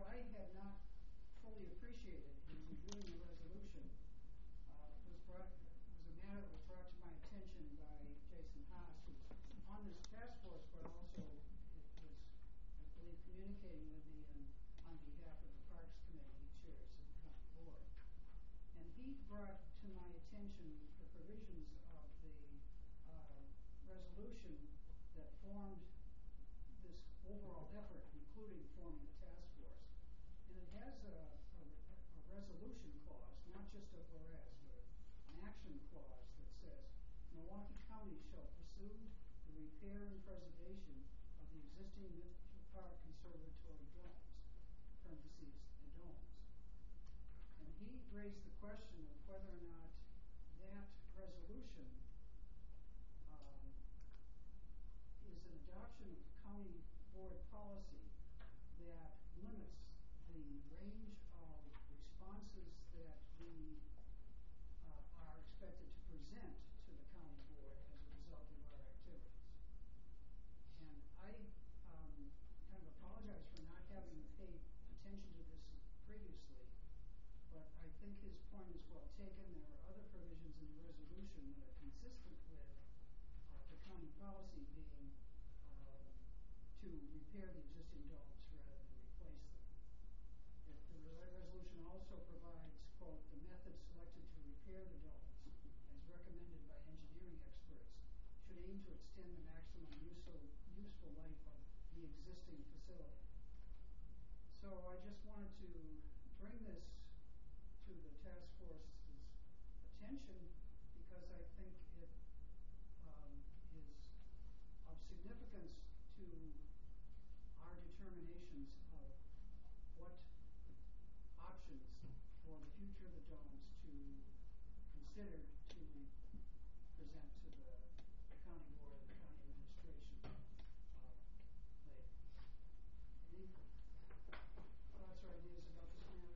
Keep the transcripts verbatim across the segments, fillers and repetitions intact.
what I had not fully appreciated in reviewing the resolution uh, was brought was a matter that was brought to my attention by Jason Haas, who's on this task force, but also was, I believe, communicating with me in, on behalf of the Parks Committee he chairs of the county board. And he brought to my attention the provisions of the uh, resolution that formed this overall effort, including forming the task force. And it has a, a, a resolution clause, not just a whereas, but an action clause that says Milwaukee County shall pursue the repair and preservation of the existing Mitchell Park Conservatory domes, parentheses, the domes. And he raised the question of whether or not that resolution um, is an adoption of the county board policy that limits the range of responses that we uh, are expected to present to the county board as a result of our activities. And I um, kind of apologize for not having paid attention to this previously, but I think his point is well taken. There are other provisions in the resolution that are consistent with uh, the county policy being uh, to repair the existing domes rather than replace them. If the resolution also provides, quote, the method selected to repair the domes, as recommended by engineering experts, should aim to extend the maximum useful, useful life of the existing facility. So I just wanted to bring this to the task force's attention because I think it um, is of significance to our determinations of what options for the future of the domes to consider to present to the, the county board and the county administration uh, later. Any thoughts or ideas about this matter?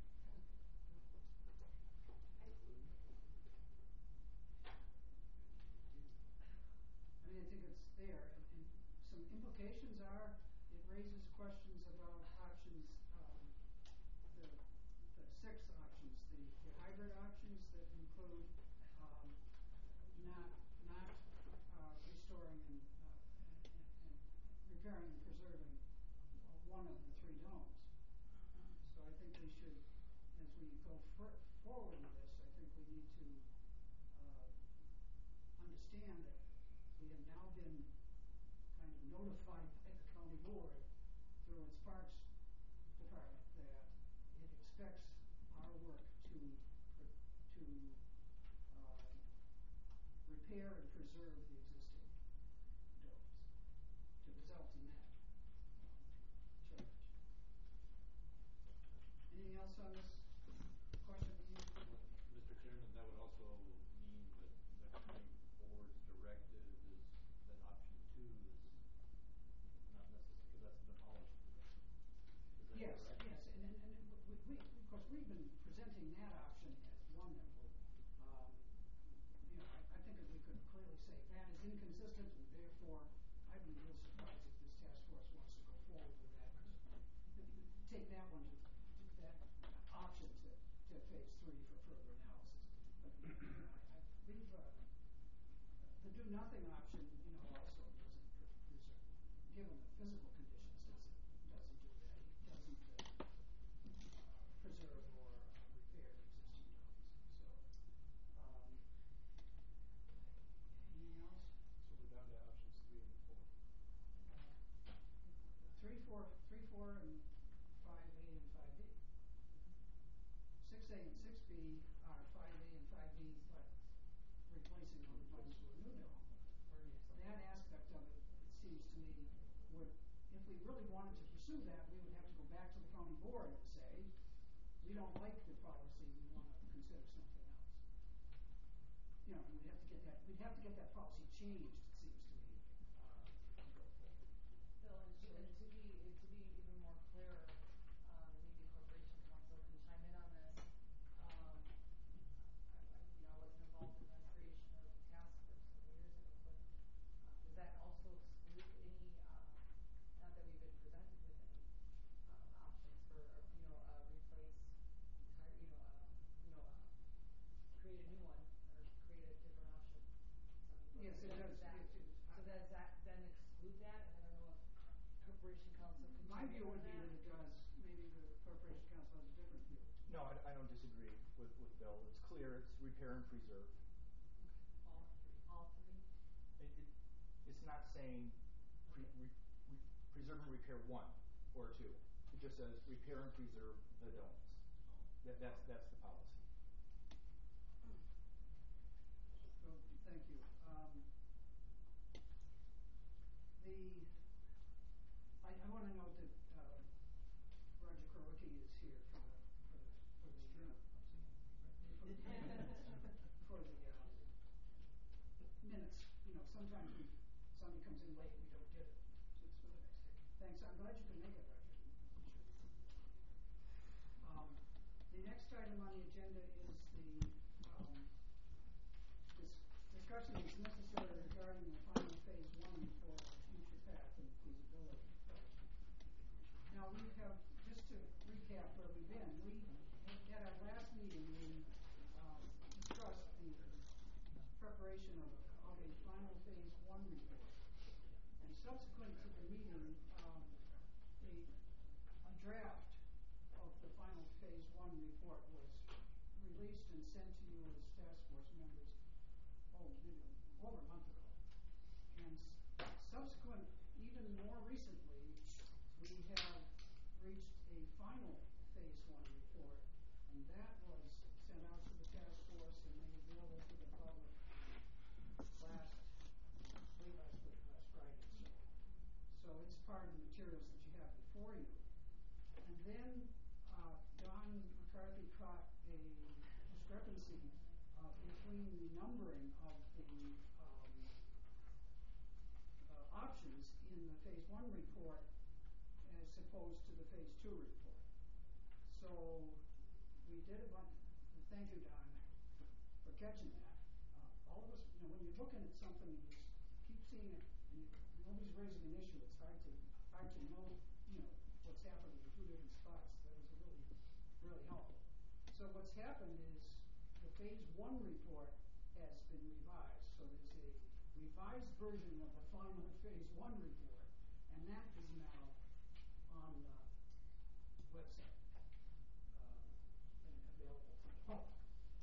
I mean, I think it's there, and, and some implications are it raises questions about options, um, the, the six options, the, the hybrid options that include um, not not uh, restoring and, uh, and, and repairing and preserving one of the three domes. So I think we should, as we go for, forward with this, I think we need to uh, understand that we have now been kind of notified by the county board through its parks department that it expects our work to to uh, repair and preserve the existing domes, to result in that charge. Anything else on this question? Mister Chairman, that would also mean that the county board's directive is that option two is not necessary because that's demolished. Is that yes, correct? yes, and, and, and we, we, of course, we've been presenting that option as one that will, um, you know, I, I think that we could clearly say that is inconsistent, and therefore, I'd be real surprised if this task force wants to go forward with that. Take that one to, to that option to, to phase three for further analysis. But you know, I, I believe uh, the do nothing option, you know, also doesn't preserve, given the physical conditions, doesn't doesn't do that. It doesn't uh, preserve or uh, repair existing domes. So, um, anything else? So we're down to options three and four. Uh, three, four, three, four, and five A and five B. Six A and six B are five A and five B, but replacing them with a new dome. That aspect of it, it seems to me, would, if we really wanted to pursue that, we would have to go back to the county board and say, we don't like your policy, we want to consider something else. You know, and we'd have to get that, we'd have to get that policy changed, it seems to me. Uh, to go forward. Bill, and to, and to be to be even more clear, um, maybe Corporation Council can chime in on this. Um, I, I, you know, I wasn't involved in the creation of the task force several years ago, but uh, does that also exclude any? Uh, not that we've been presented with any uh, options for My view would be that it does, maybe the Corporation Council has a different view. No, I, I don't disagree with, with Bill. It's clear, it's repair and preserve. All three. All three? It, it, it's not saying pre, re, re, preserve and repair one or two. It just says repair and preserve the domes. That, that's, that's the policy. So, thank you. Um, the, I, I want to note that uh, Roger Krowicki is here for the, for the, for the, uh, for the, for the uh, minutes. You know, sometimes we, somebody comes in late, we don't get it. So it's for the next day. Thanks. I'm glad you could make it, Roger. Um, the next item on the agenda is the um, dis- discussion is necessary regarding the final phase one for the future path and feasibility study. Now we have, just to recap where we've been, we, at our last meeting, we um, discussed the preparation of a, of a final phase one report. And subsequent to the meeting, um, a, a draft of the final phase one report was released and sent to you as task force members, oh, maybe over a month ago. And s- subsequent, even more recently, we have reached a final phase one report, and that was sent out to the task force and made available to the public last, late last week, last Friday. So, so it's part of the materials that you have before you. And then uh, Don McCarthy caught a discrepancy uh, between the numbering of the um, uh, options in the phase one report as opposed to the phase two report. So we did a bunch, and thank you, Don, for catching that. Uh, all of us, you know, when you're looking at something, you just keep seeing it, and you, nobody's raising an issue. It's hard to hard to know, you know, what's happening in two different spots. That was really, really helpful. So what's happened is the phase one report has been revised. So there's a revised version of the final phase one report, and that is now on the website uh, and available to the public.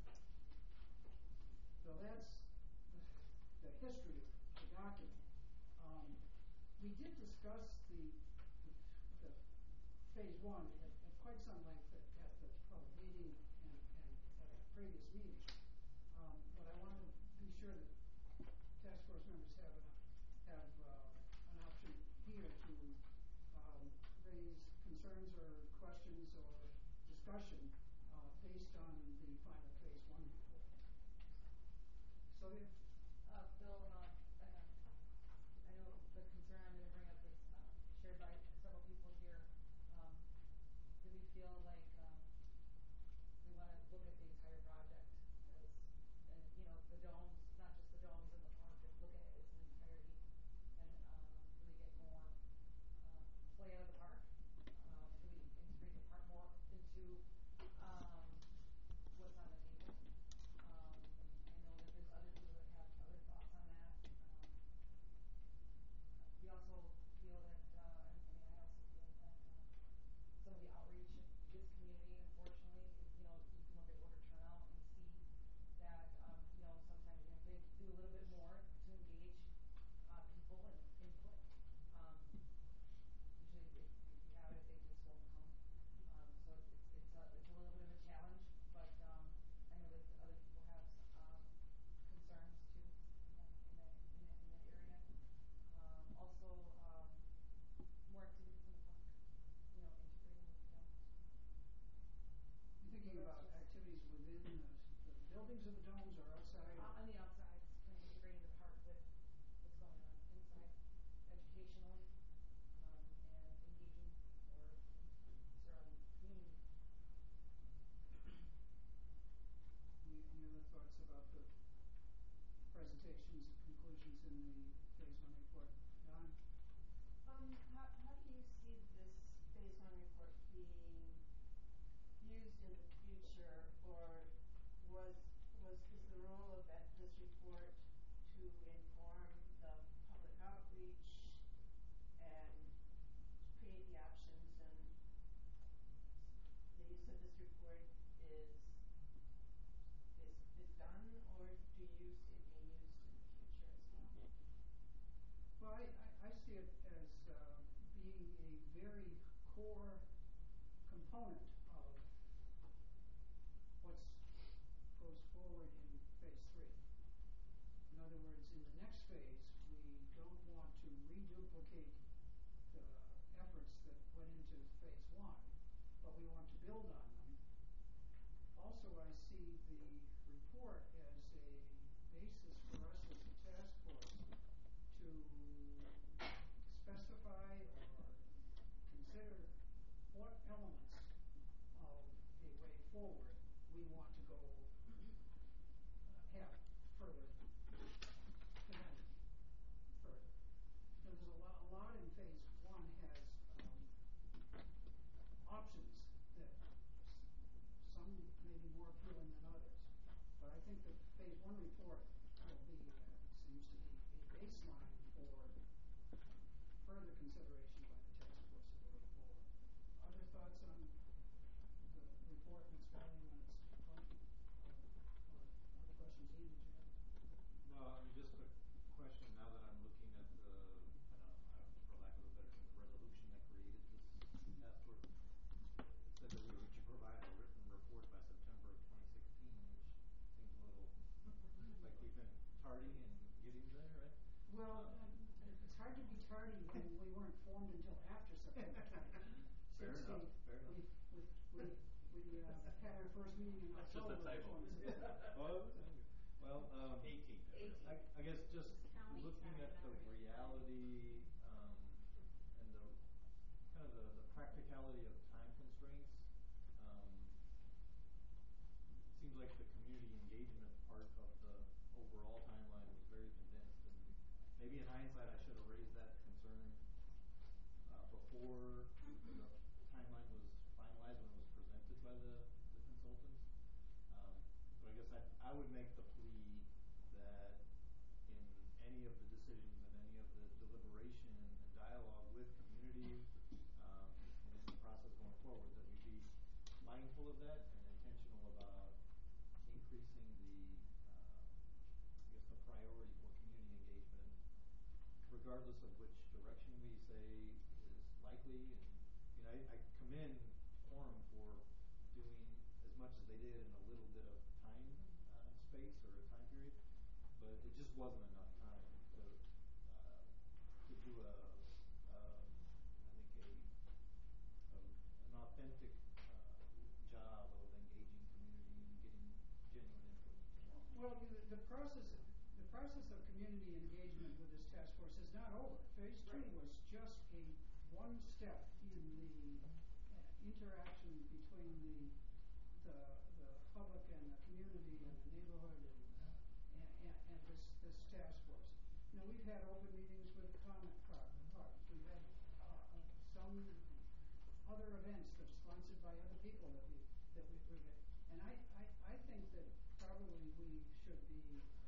So that's the, the history of the document. Um, we did discuss the, the, the phase one at, at quite some length at, at the public meeting and, and at a previous meeting. Um, but I want to be sure that task force members have an, have uh, an option here to um, raise concerns or questions or discussion uh, based on the final phase one report. So if Uh, Bill, uh, I, uh, I know the concern I'm gonna bring up is, uh, shared by several people here. Um, do we feel like, um, we wanna look at the entire project as, and, you know, the domes, not just the domes in the park, but look at it as an entirety and, um, really get more, uh, play out of the park? Um, do we integrate the park more into, um, what's on the table? Um, and I know that there's other people that have other thoughts on that. Um, we also feel that, uh, I I mean, I also feel that, uh, some of the outreach is core component of what's goes forward in phase three. In other words, in the next phase, we don't want to reduplicate the efforts that went into phase one, but we want to build on them. Also, I see the report as a basis for us as a task force to specify or consider what elements of a way forward we want to go uh, have further developed further. Now, there's a lot, a lot in phase one has um, options that s- some may be more appealing than others. But I think the phase one report will be, uh, seems to be a baseline for further consideration by the task force of the way forward. Other thoughts on the report and its value and its function? Or other questions, Ian, did you have? No, I mean, just a question now that I'm looking at the, I don't know, I- for lack of a better term, the resolution that created this task force. It said that we were to provide a written report by September of twenty sixteen, which seems a little like we've been tardy in getting there, right? Well, Um, uh, it's hard to be tardy when we weren't formed until after September twenty sixteen. Fair enough, fair enough. We, we, we, we, uh, had our first meeting in That's just October a of typo. twenty sixteen. Well, well, um. Eighteen. I, I guess just County looking time, at the not really. reality, um, and the, kind of the, the practicality of time constraints, um, it seems like the community engagement part of the overall timeline was very condensed, and maybe in hindsight, I should have raised that concern, uh, before the timeline was finalized, when it was presented by the, the consultants. Um, but I guess I, I would make the plea that in any of the decisions and any of the deliberation and dialogue with community, um, and in the process going forward, that we be mindful of that and intentional about increasing the, uh, I guess the priority for community engagement, regardless of which direction we say is likely. And, you know, I, I commend Quorum for doing as much as they did in a little bit of time, uh, space or a time period, but it just wasn't enough time to, uh, to do a, uh, I think a, a, an authentic, uh, job of engaging community and getting genuine input. Well, the, the process, the process of community engagement with this task force is not over. Phase two was just a one step in the uh, interaction between the, the, the public and the community and the neighborhood and, and, and, and this, this task force. You know, we've had open meetings with comment cards. We've had, uh, uh, some other events that are sponsored by other people that we, that we, we get. And I, I, I think that probably we should be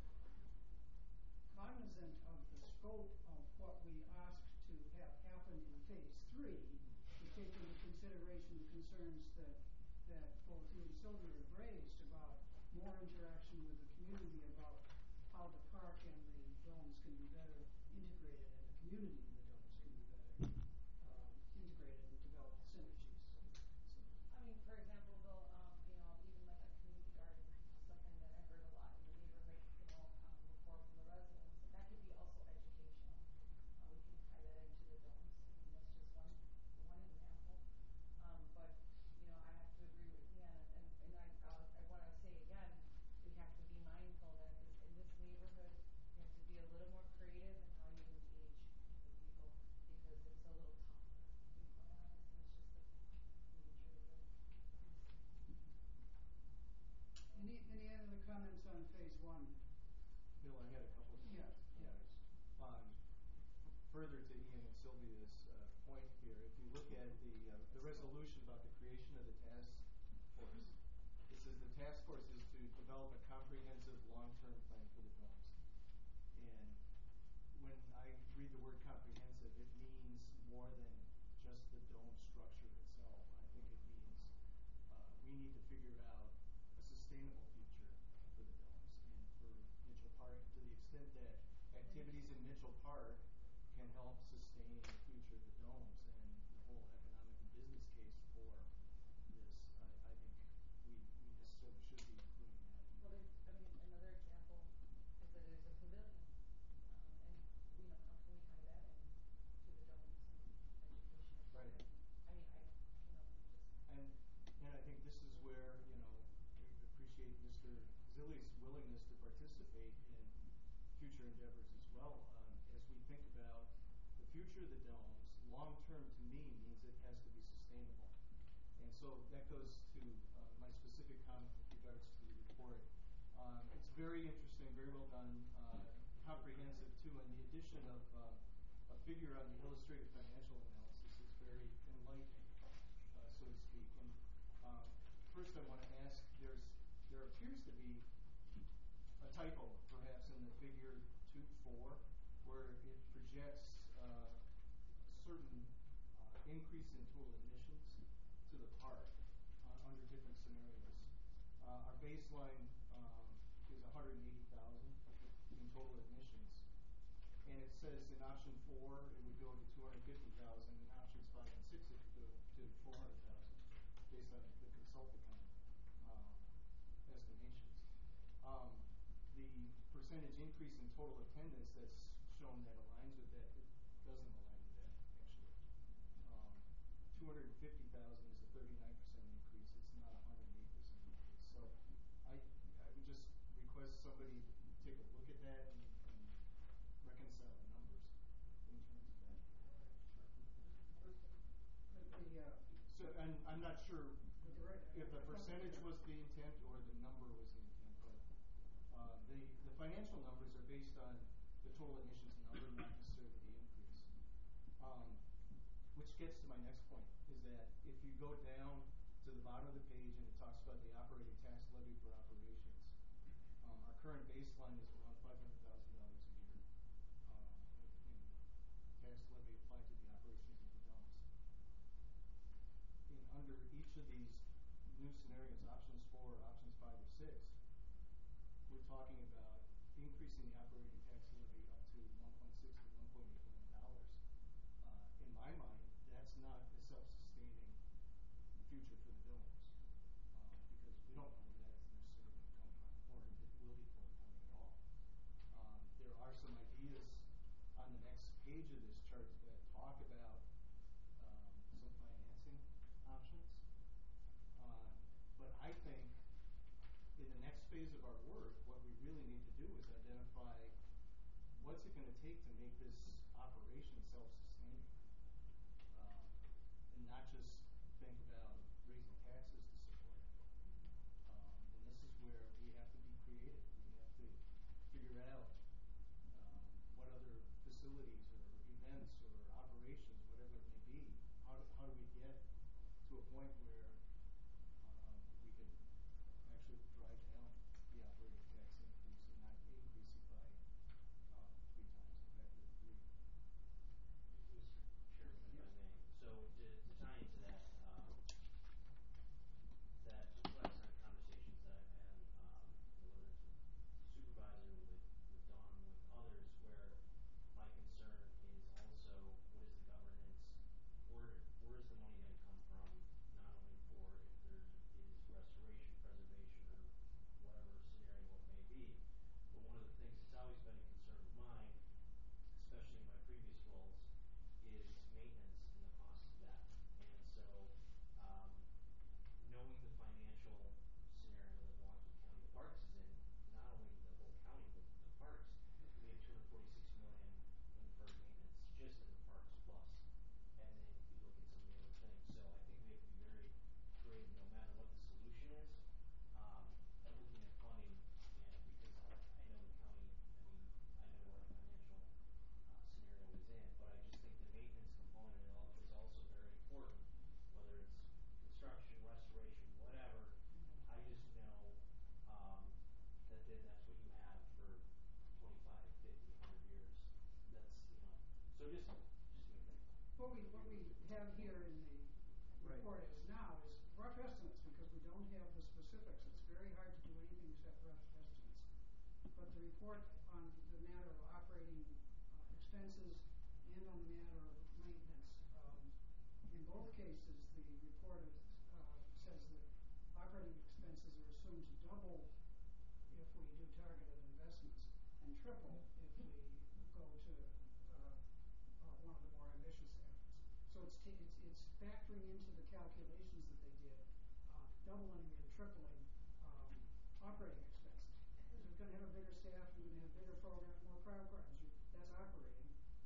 cognizant of the scope of what we asked to have happen in phase three, to take into consideration the concerns that, that both you and Sylvia have raised about more interaction with the community, about how the park and the domes can be better integrated and the community in the domes can be better um, integrated and develop synergies. So, I mean, for example, Bill, um, you know, even like a community garden, something that I heard a lot in the neighborhood, you know, um, report from the residents, and that could be also educational. Uh, we can tie that into the domes. I mean, that's just one, one example. Um, but, you know, I have to agree with Ian, and, and I, uh, I wanna say again, we have to be mindful that this, in this neighborhood, you have to be a little more creative in how you engage with people, because it's a little tougher, to be quite honest, and it's just the nature of it. Any, any other comments on phase one? Bill, I had a couple of Yeah, yeah. Um, further to Ian and Sylvia's uh, point here, if you look at the uh, the resolution about the creation of the task force, it says the task force is to develop a comprehensive long-term plan for the domes. And when I read the word comprehensive, it means more than just the dome structure itself. I think it means uh, we need to figure out a sustainable future for the domes and for Mitchell Park, to the extent that activities in Mitchell Park can help sustain the future of the domes and the whole economic and business future of the domes, long-term to me means it has to be sustainable. And so that goes to uh, my specific comment with regards to the report. Um, it's very interesting, very well done, uh, comprehensive too, and the addition of uh, a figure on the illustrated financial analysis is very enlightening, uh, so to speak. And um, first I want to ask, there's there appears to be a typo perhaps in the figure two four, where it projects uh, a certain uh, increase in total admissions to the park uh, under different scenarios. Uh, our baseline um, is one hundred eighty thousand in total admissions, and it says in option four it would go to two hundred fifty thousand, and options five and six it would go to four hundred thousand, based on the consultant um, estimations. Um, the percentage increase in total attendance that's shown that aligns with that, it doesn't align with that actually. Um, two hundred fifty thousand is a thirty-nine percent increase. It's not a one hundred eight percent increase. So I, I would just request somebody take a look at that and, and reconcile the numbers in terms of that. But the, uh, So I'm, I'm not sure but the right- if the percentage was the intent or the number was the intent, but uh, the, the financial numbers are based on the total admissions number, not necessarily the increase. Um, which gets to my next point, is that if you go down to the bottom of the page and it talks about the operating tax levy for operations, um, our current baseline is around five hundred thousand dollars a year um, in, in tax levy applied to the operations of the domes. In under each of these new scenarios, options four, options five, or six, we're talking about increasing the operating tax levy up to one point six to one point eight million dollars. Uh, in my mind, that's not a self-sustaining future for the domes, uh, because we don't know where that's necessarily going to come from, or if it will be forthcoming at all. Um, there are some ideas on the next page of this chart that talk about um, some financing options. Uh, but I think in the next phase of our work, what we really need to do is identify what's it going to take to make this operation self-sustaining, uh, and not just think about raising taxes to support it. Um, and this is where we have to be creative. We have to figure out um, what other facilities or events or operations, whatever it may be, how do, how do we get to a point where um, we can actually drive down the operating tax increase and not increase it by uh, three times, a factor of three. Mister Chairman, if I may. So to, to tie into that, um, that reflects on conversations that I've had, um, whether it's with supervisor, with, with Dawn, with others, where my concern is also what is the governance, where where is the money going to come from, not only for if there is restoration, preservation, or whatever scenario it may be, but one of the things that's always been a concern of mine, especially in my previous roles, is maintenance and the cost of that. And so, um, knowing the financial scenario that Milwaukee County Parks is in, not only the whole county, but the parks, we have two hundred forty-six million in deferred maintenance just in the parks plus. And then you look at some of the other things. So I think we have to be very creative no matter what the solution is, um, at looking at funding, and because I, I know the county, I mean, I know what our financial uh, scenario is in, but I just think the maintenance component is also very important, whether it's construction, restoration, whatever. I just know um, that then that's what you have for twenty-five, fifty, one hundred years. That's, you know, so just, just make that. What we, what we have here in the Right. report is now is rough estimates, because we don't have the specifics. It's very hard to do anything except rough estimates. But the report on the matter of operating uh, expenses and on the matter of maintenance, um, in both cases, the report is, uh, says that operating expenses are assumed to double if we do targeted investments, and triple if we go to uh, uh, one of the more ambitious efforts. So it's, t- it's, it's factoring into the calculations that they did, uh, doubling and tripling um, operating expenses. Because we're going to have a bigger staff, we're going to have bigger program, more programs. That's operating.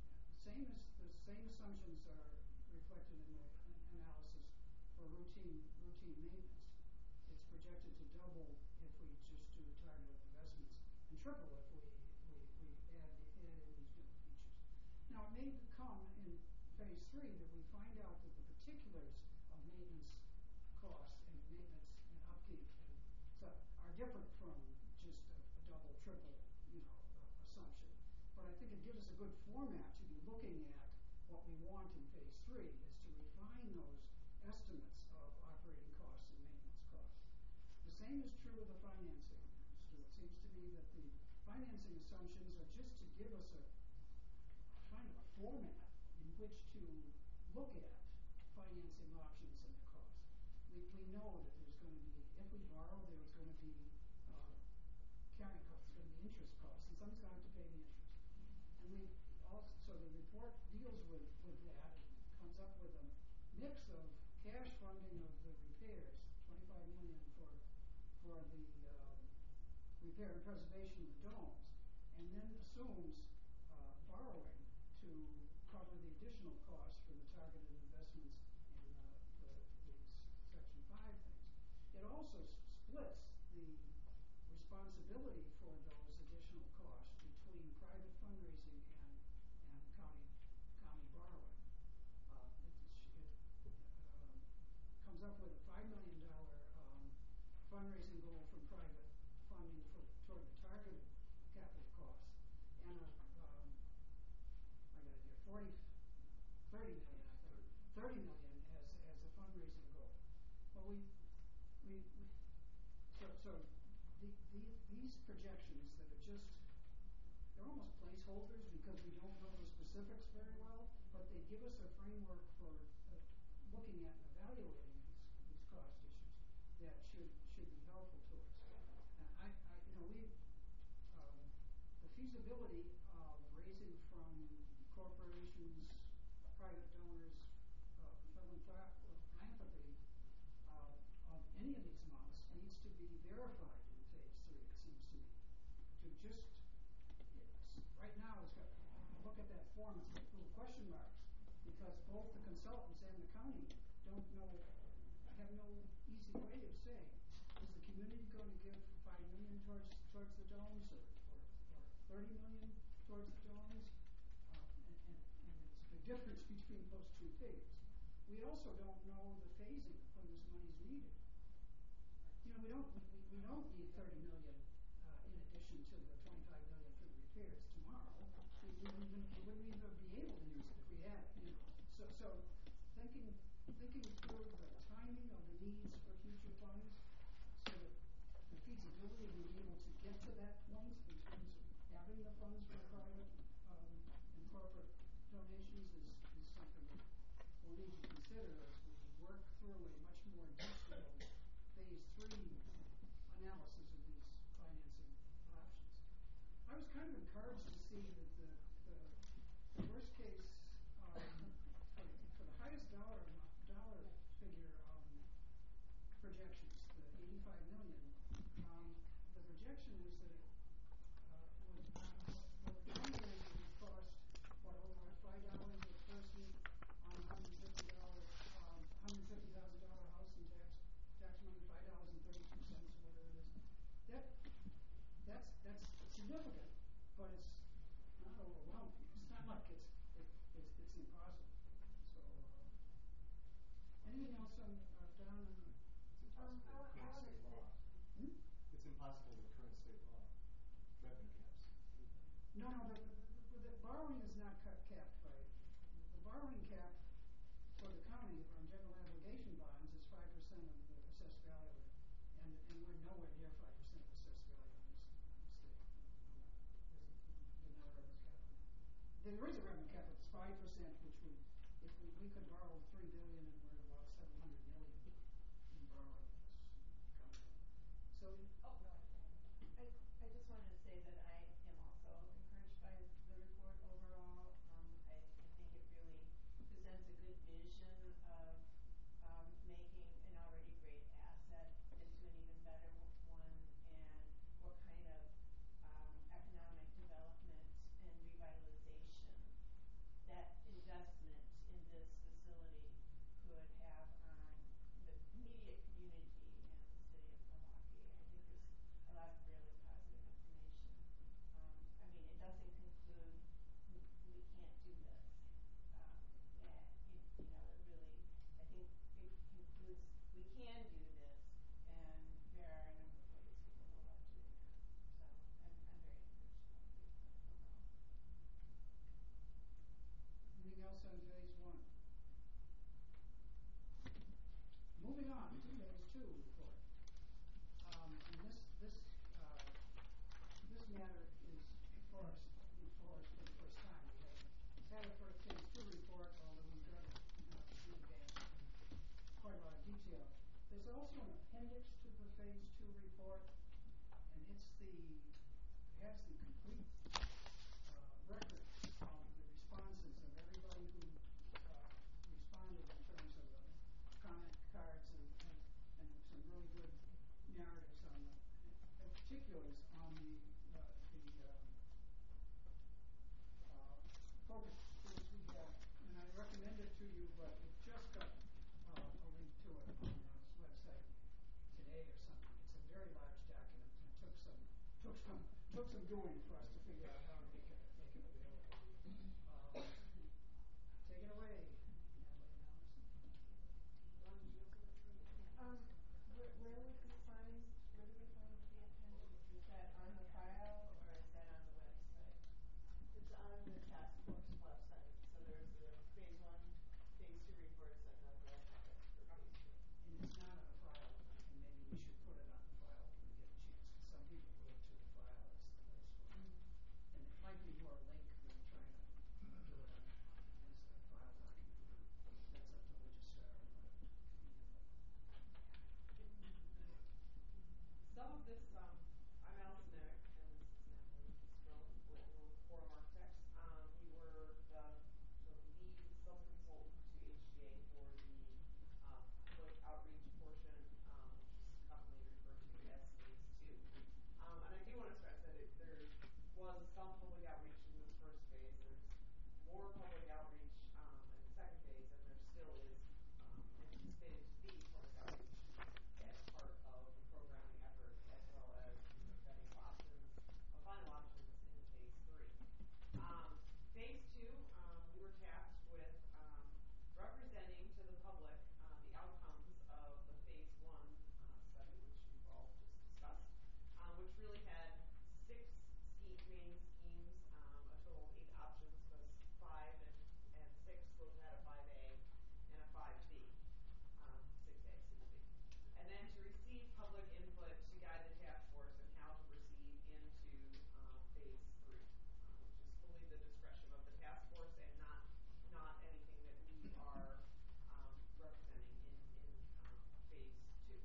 same as, the same assumptions are reflected in the an- analysis for routine, routine maintenance. It's projected to double if we just do the targeted investments, and triple if we, we, we add, add in these new features. Now, it may come in phase three that we find out that the particulars of maintenance costs and maintenance and upkeep and so are different from just a, a double, triple, you know, uh, assumption. But I think it gives us a good format to be looking at what we want in phase three is to refine those estimates of operating costs and maintenance costs. The same is true of the financing, Stu. It seems to me that the financing assumptions are just to give us a kind of a format in which to look at financing options and the costs. We, we know that there's going to be, if we borrow, there's going to be uh, carrying costs, there's going to be interest costs, and someone's going to have to pay the interest. And we also, so the report deals with, with that, and comes up with a mix of cash funding of the repairs, twenty-five million for for the um, repair and preservation of the domes, and then assumes uh, borrowing to cover the additional costs for the targeted investments in uh, the, these Section five things. It also s- splits the responsibility for those additional costs between private fundraising and, and county, county borrowing. Uh, it, it um, comes up with a five million dollars um, fundraising goal from private funding for toward the targeted capital costs, and a um, I got it here, forty, thirty million, I think, thirty million as, as a fundraising goal. Well, we, we, we so, so the, the, these projections that are just, they're almost placeholders because we don't know the specifics very well, but they give us a framework for uh, looking at and evaluating these, these cost issues that should, should be helpful to us. And I, I, you know, we, um, the feasibility of raising from corporations, private donors, uh, philanthrop- philanthropy, uh, of any of these amounts needs to be verified in phase three, it seems to me. To just, it's, right now, it's got, look at that form, it's got little question marks, because both the consultants and the county don't know, have no easy way of saying, is the community going to give five million towards towards the domes, or, or, or thirty million towards the domes? Uh, and, and, and it's the difference between those two figures. We also don't know the phasing of when this money is needed. You know, we don't we, we don't need thirty million uh, in addition to the twenty-five million for the repairs tomorrow. We, we, wouldn't, we wouldn't even be able to use it if we had it. You know, so so thinking thinking through the timing of the needs for future funds, so that the feasibility of being able to get to that point in terms of having the funds for private um, and corporate donations is, is something that we'll need to consider as we work through a much more detailed phase three analysis of these financing options. I was kind of encouraged to see that the, the, the worst case, um, for, for the highest dollar amount, dollar figure um, projections, the eighty-five million, um, the projection is that it uh, would, would fundraise would cost, what, over five dollars a person on a hundred and fifty dollars, um, hundred and fifty thousand dollar house and tax tax money, five dollars and thirty two cents, whatever it is. That that's that's significant, but it's not overwhelming. It's not like it's it, it's it's impossible. So uh, anything else on uh, Don? It's Um, impossible I with wa- I current wanted state to- law. Hmm? It's impossible with current state law. Revenue caps. No, no, the, the, the borrowing is not cut, capped by, the borrowing cap for the county on general obligation bonds is five percent of the assessed value, and, and we're nowhere near five percent of assessed value in this, in the state. There's, there's not a revenue cap on that. There is a revenue cap, it's five percent, which would, if we, we could borrow three billion and we're at about seven hundred million in borrowing in this county. So, Oh, no, I I, I just wanted to say that I am also encouraged by the report overall. Um, I, I think it really presents phase two report, and it's the, has the complete uh, record of the responses of everybody who uh, responded in terms of uh, comment cards and, and, and some really good narratives on the, in particulars on the, uh, the um, uh, focus groups we have. And I recommend it to you, but it just got uh, a link to it on this website today or something. It's a very large document, and it took some took some took some doing for us to figure out how to make it make it available. Uh, take it away, Natalie Allison. Dawn, did you have something? Um, where, where would we find, where do we find the appendix? Is that on the file or is that on the website? It's on the task force website, so there's the phase one, phase two reports, and then the appendix for phase two. And it's not on the file, and maybe we should put it on the file when we get a chance, because some people go to the file as the place for it. And it might be more link than trying to do it on, on as a file document. That's up to the registrar and what it can be handled. Some of this, um, I'm Allison Nemick, and this is Natalie Stroh, we're, we're with Forum Architects. Um, we were the, the lead sub-consultant to H G A for the, um, public outreach portion, um, which is commonly referred to as phase two. Um, and I do want to stress that it, there was some public outreach in this first phase, there's more public outreach, um, in the second phase, and there still is, um, anticipated to be public outreach as part of the programming effort, as well as, you know, vetting of options, of final options in phase three. Um, phase two, um, we were tasked with, um, representing to the public, uh, the outcomes of the phase one, uh, study, which you've all just discussed, um, which really had six ske- main schemes, um, a total of eight options, because five and, and six both had a five A and a five B. Um, six A, six B. And then to receive public input to guide the task force and how to proceed into um, phase three, uh, which is fully the discretion of the task force and not not anything that we are um, representing in in um, phase two.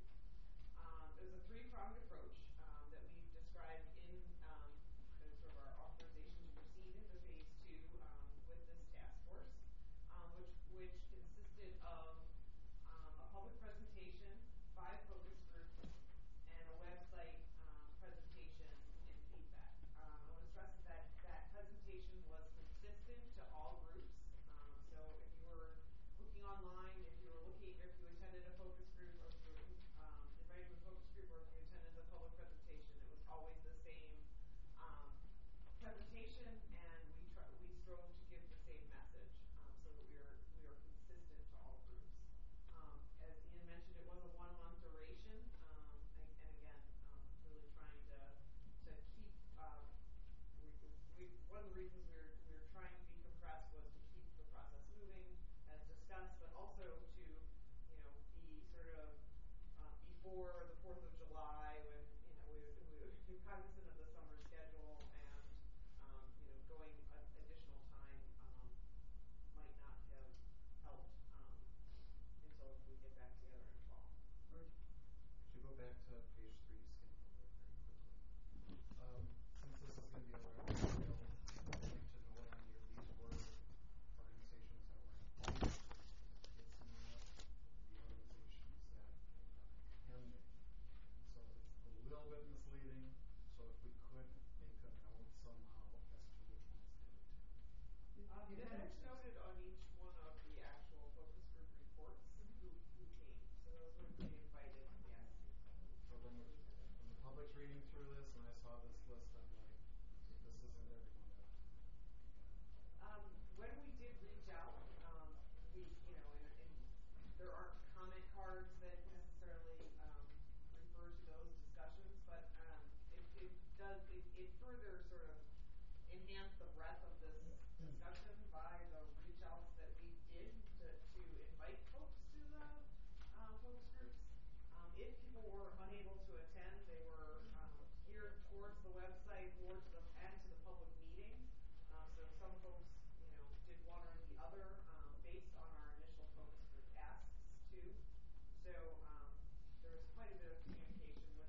Um, there's a three-pronged approach um, that we've described in um, as sort of our authorization to proceed into phase two um, with this task force, um, which which consisted of um, a public presentation, five focus groups, and a website um, presentation and feedback. Um, I want to stress that that presentation was consistent to all groups. Um, so if you were looking online, if you were looking, if you attended a focus group, or if you were um, invited to a focus group, or if you attended the public presentation, it was always the same um, presentation, and we try, we strove to give the same message, um, so that we are we are consistent to all groups. Um, as Ian mentioned, it was a one-month duration, um, and, and again, um, really trying to to keep. Um, we, we, one of the reasons we were we were trying to be compressed was to keep the process moving, as discussed, but also to, you know, be sort of um, before the Fourth of July, when, you know, we we would be cognizant of the summer schedule, and um, you know, going a, additional time um, might not have helped um, until we get back together in fall. Virgil? Should go back to page three to skip over it very quickly. Um, since this is going to be a record bill, I'd like to note on here, these were organizations that were involved. It's not the organizations that got him. So it's a little bit misleading, so if we could make a note somehow as to which ones did it. Um, It the makes text sense. noted on each one of the actual focus group reports who, who came, so those would be invited guests. So when the, when the public's reading through this and I saw this list, I'm like, this isn't everyone that. Um, when we did reach out, um, we, you know, and, and there aren't comment cards that necessarily um, refer to those discussions, but um, it, it does, it, it further sort of enhanced the breadth of this discussion by the reach outs that we did to, to invite folks to the um, focus groups. Um, if people were unable to attend, they were um, geared towards the website or to the and to the public meeting. Um, so some folks, you know, did one or the other um, based on our initial focus group asks too. So um, there was quite a bit of communication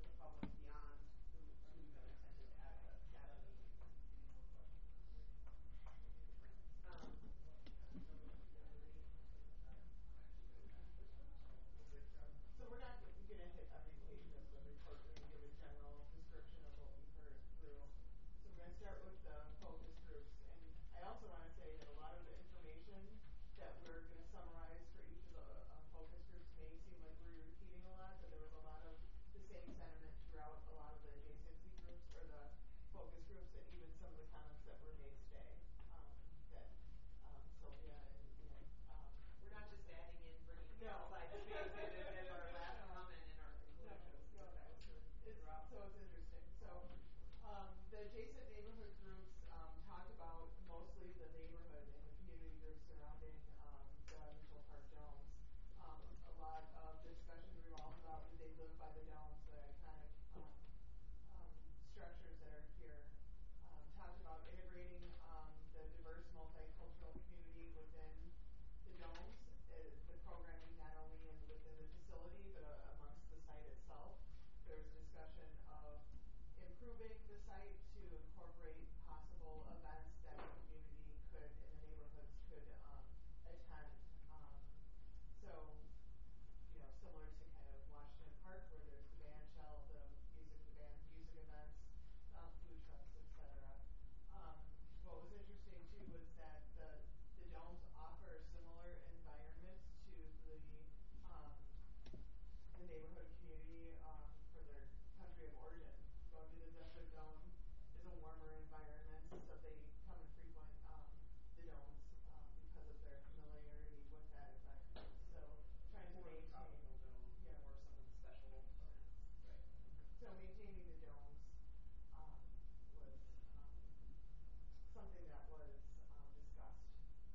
start with the focus groups, and I also wanna say that a lot of the information that we're gonna summarize for each of the, uh, focus groups may seem like we're repeating a lot, but there was a lot of the same sentiment throughout a lot of the adjacency groups, or the focus groups, and even some of the comments that were made today, um, that, um, Sylvia and, and, um. We're not just adding in, bringing in No. outside the space as, as our last comment in our No, conclusions, no, because that was the it's, throughout. so it's interesting, so, um, the adjacent neighborhood groups, um, talked about mostly the neighborhood and the community groups surrounding, um, the Mitchell Park domes. Um, a lot of discussion revolved about did they live by the domes, the iconic, um, um, structures that are here. Um, talked about integrating, um, the diverse multicultural community within the domes, uh, the programming not only in, within the facility, but uh, amongst the site itself. There's discussion of improving the site to incorporate possible events that the community could, and the neighborhoods could, um, attend. Um, so, you know, similar to kind of Washington Park, where there's the band shell, the music, the band music events, um, food trucks, et cetera. Um, what was interesting too was that the, the domes offer similar environments to the, um, the neighborhood community, um, for their country of origin. Going to the Desert Dome is a warmer environment, so they come and frequent, um, the domes, um, because of their familiarity with that environment. So trying to Or the maintain. tropical dome, Yeah. or some of the special events. Right. So maintaining the domes, um, was, um, something that was, um, discussed.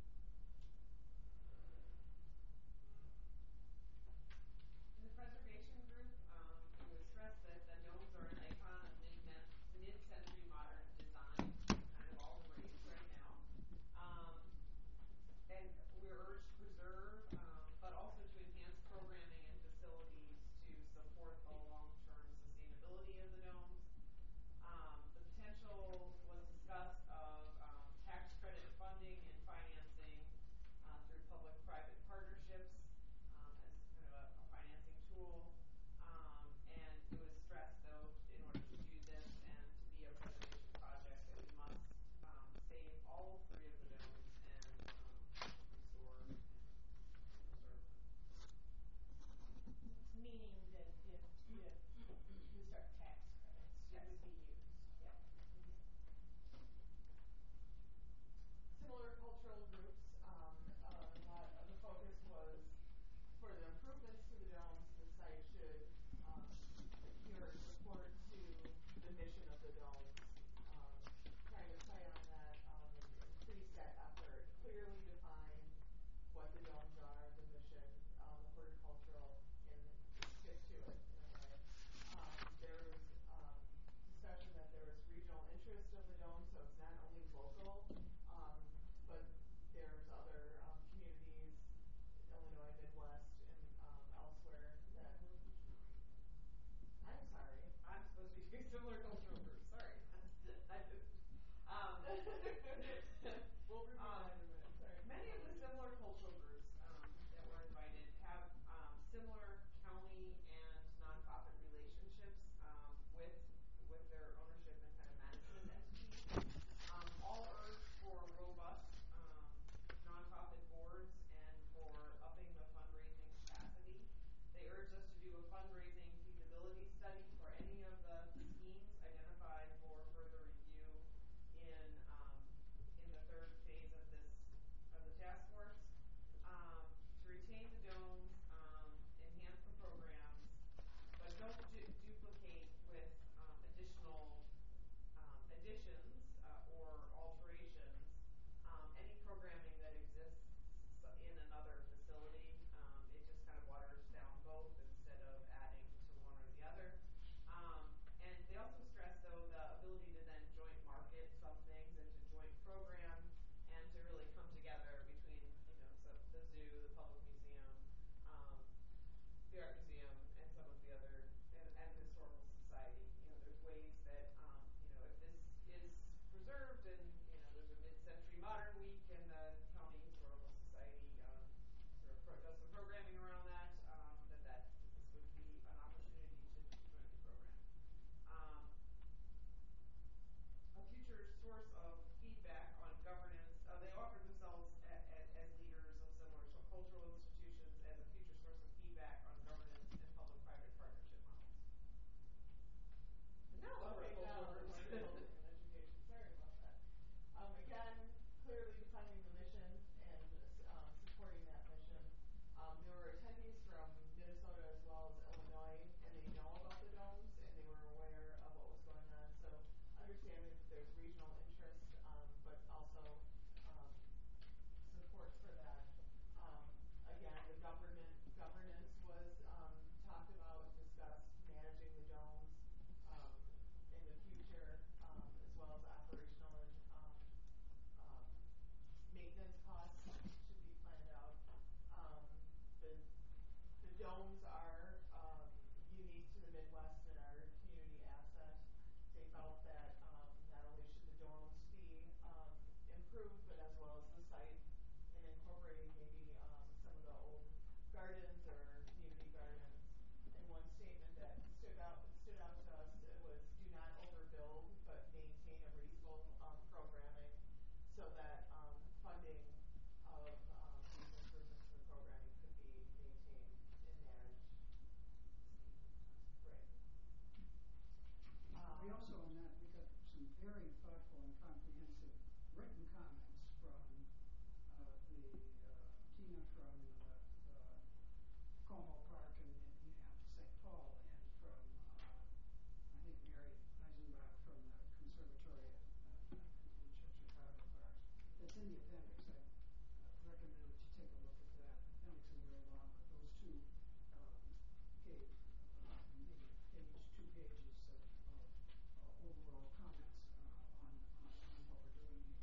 In the preservation group, um, it was stressed that the domes are an icon of mid mid-century modern design, kind of all the rage right now. Um, and we're urged to preserve, um, but also to enhance programming and facilities to support the long-term sustainability of the domes. Um, the potential was discussed of, um, tax credit funding and financing, uh, through public-private partnerships, um, as kind of a, a financing tool. Um, and it was stressed though, in order to do this and to be a preservation project, that we must, um, save all three of the domes and, um, restore and preserve them. Meaning that if, if we start tax credits, it would be used, yeah. Similar cultural groups, um, a lot of the focus was for the improvements to the domes, the site should, um, mirror support to the mission of the domes. Um, trying to play on that, um, and increase that effort, clearly define what the domes are, the mission, um, the horticultural, and stick to it in a way. Um, there was, um, discussion that there was regional interest of the dome, so it's not only local, um, but there's other, um, communities, Illinois, Midwest, and, um, elsewhere that, I'm sorry. I'm supposed to be doing similar cultural groups, sorry. I just, um. We'll review um, that in a minute, sorry. Many of the similar cultural groups, um, that were invited have, um, similar county and nonprofit relationships, um, with, with their ownership and kind of management entities. Um, all urged for robust, um, nonprofit boards and for upping the fundraising capacity. They urged us to do a fundraising feasibility study for any of the schemes identified for further review in, um, in the third phase of this, of the task force. Um, to retain the domes, um, enhance the programs, but don't du- duplicate with, um, additional, um, additions, uh, or alterations, um, any programming that exists s- in another facility. Um, it just kind of waters down both instead of adding to one or the other. Um, and they also stress though the ability to then joint market some things and to joint program and to really come together between, you know, so the zoo, the public museum, um, the art museum, and some of the other, and, and the historical society. You know, there's ways that, um, you know, if this is preserved and, you know, there's a mid-century modern week and the county historical society, um, sort of pro- does some programming around that, um, that that, that this would be an opportunity to jointly program. Um, a future so that, um, funding of, um, these improvements in the programming could be maintained and managed. Right. We Um, also, on that, we got some very thoughtful and comprehensive written comments from, uh, the, uh, Tina from, uh, the Como Park and, and Saint Paul, and from, uh, I think Mary Eisenbach from the Conservatory at, uh, in Ch- Chicago Parks. That's in the appendix. I uh, recommend that you take a look at that. The appendix is very long, but those two, um, gave, uh, maybe a page, two pages of, of uh, overall comments, uh, on, on, on what we're doing here.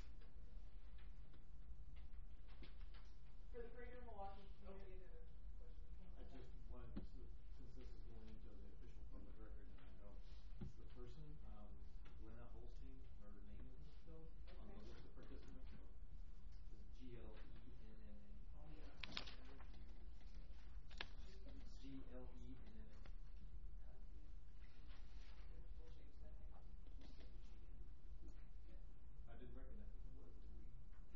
for the Greater Milwaukee Oh, you community. had a question. I just wanted, to- since this is going into the official public record, and I know it's the person, um, Glenna Holstein, her name is misspelled on the Okay. list of participants, so it's G L E N N A. Oh, yeah. G L E N N A. We'll change that name. I didn't recognize it, it was a we.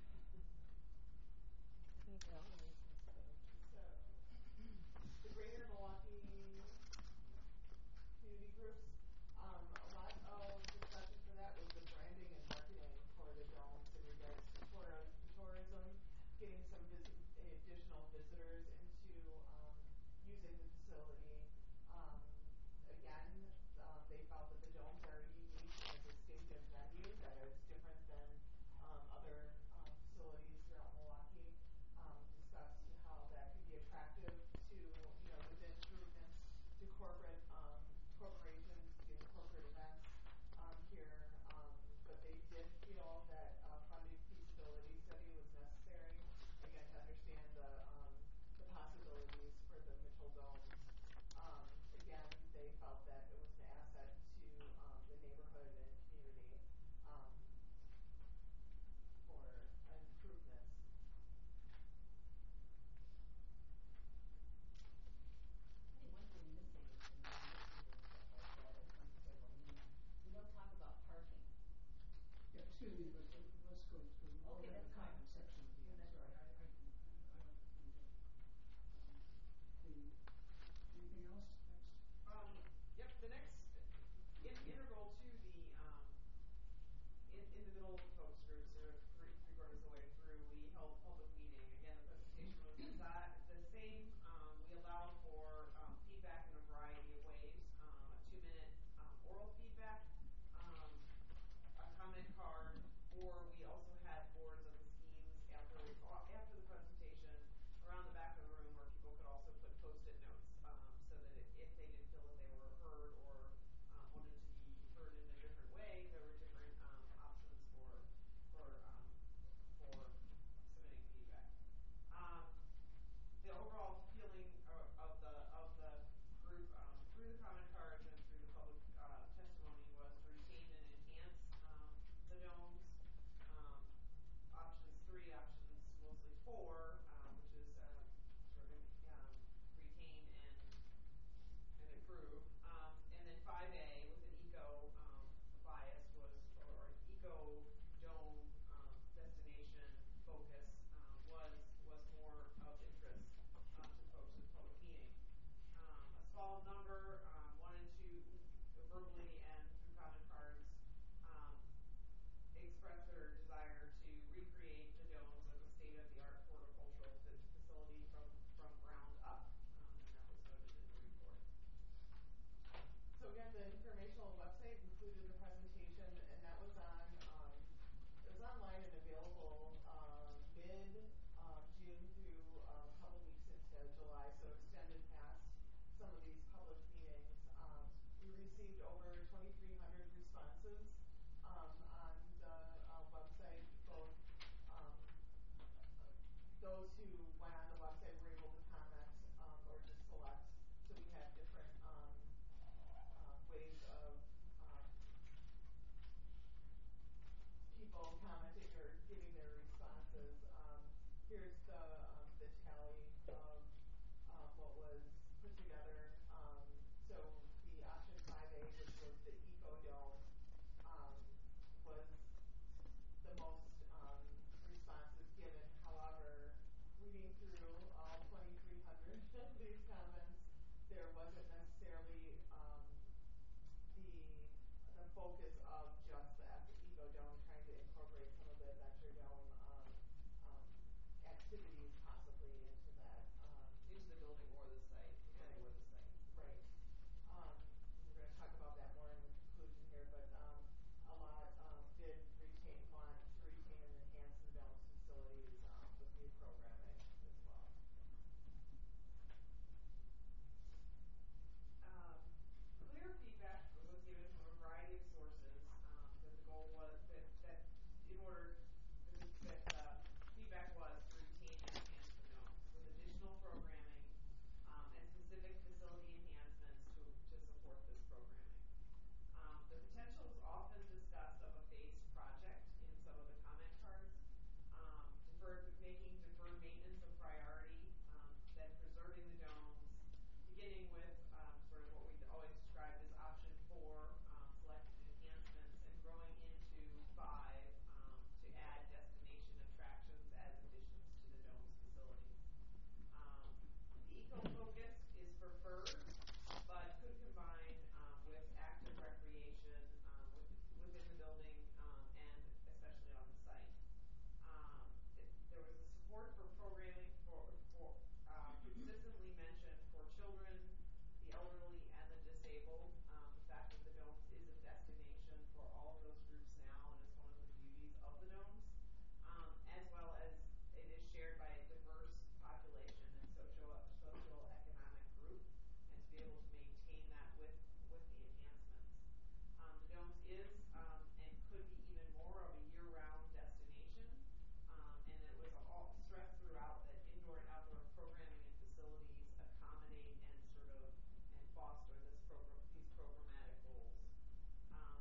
I think that one is misspelled. So, the Greater Milwaukee community groups, um, a lot of discussion for that was the branding and marketing for the domes in regards to tour- tourism, getting some visi- additional visitors into, um, using the facility. Um, again, um, they felt that the domes are unique and a distinctive venue that is different than, um, other, um, facilities throughout Milwaukee. Um, discussed how that could be attractive to, you know, with improvements to corporate, um, corporations, doing corporate events, um, here. Um, but they did feel that a funding feasibility study was necessary, again, to understand the, um, the possibilities for the Mitchell domes. Um, again, they felt that it was an asset to, um, the neighborhood and community, um, for improvements. I think one thing missing in in the listing and stuff like that, or comes to table meeting, we don't talk about parking. Yeah, excuse me, but uh, let's go, because we're Okay, in the that's fine. comment section at the Well, end, that's sorry, I, fine. I, I don't think that, um, the, anything else next? Um, yep, the next, in, integral to the, um, in, in the middle of the focus groups, or three, three quarters of the way through, we held a public meeting. Again, the presentation was exact, the same, um, we allowed for, um, feedback in a variety of ways, um, a two-minute, um, oral feedback, um, a comment card, or we also had boards of the schemes after, after the presentation, around the back of the room where people could also put post-it notes, um, so that if, if they didn't feel that they were heard or, um, wanted to be heard in a different way, there were different, um, options for, for, um, for submitting feedback. Um, the overall feeling of, of the, of the group, um, through the comment cards and through the public, uh, testimony was to retain and enhance, um, the domes. Um, options three, options mostly four, um, which is, uh, sort of, um, retain and, and improve. Um, and then five A with an eco, um, bias was, or, or eco dome, um, destination focus, um, was, was more of interest, um, to folks in the public meeting. Um, a small number, um, wanted to verbally and through comment cards, um, express their desire to recreate the domes as a state-of-the-art horticultural fa- facility from, from ground up, um, and that was noted in the report. So again, the informational website included the presentation, and that was on, um, it was online and available, um, mid, um, June through, um, a couple weeks into July, so extended past some of these public meetings. Um, we received over twenty-three hundred responses, um, on the, uh, website, both, um, those who went on the website were able to comment, um, or just select, so we had different, um, uh, ways of, um, people commenting or giving their responses. Um, here's the, um, the tally of, um, what was put together. Um, so the option five A, which was the eco dome, um, was the most, um, through all twenty-three hundred of these comments, there wasn't necessarily, um, the, the focus of just the Eco Dome, trying to incorporate some of the Adventure Dome, um, um, activities possibly into that, um. Into the building or the site, depending where the site. Right. Um, we're gonna talk about that more in the conclusion here, but, um, a lot, um, did retain, want to retain and enhance the dome's facilities, um, with new programming as well. Um, clear feedback was given from a variety of sources, um, that the goal was, that, that in order, that, uh, feedback was to retain and enhance the domes with additional programming, um, and specific facility enhancements to, to support this programming. Um, the potential is often discussed of a phased project in some of the comment cards. Um, deferred, making deferred maintenance a priority, um, then preserving the domes, beginning with, um, sort of what we always described as option four, um, selected enhancements, and growing into five, um, to add destination attractions as additions to the dome's facilities. Um, the eco focus is preferred, but could combine, um, with active recreation, um, with, within the building, um, and especially on the site. Um, it, there was a support for programming for, for, um, consistently mentioned for children, the elderly, and the disabled. Um, the fact that the domes is a destination for all of those groups now, and it's one of the beauties of the domes. Um, as well as it is shared by a diverse population and socio, socio-economic group, and to be able to maintain that with, with the enhancements. Um, the domes is, um, and could be even more of a year-round destination, um, and it was all stressed throughout that indoor and outdoor programming and facilities accommodate and sort of, and foster this program, these programmatic goals. Um,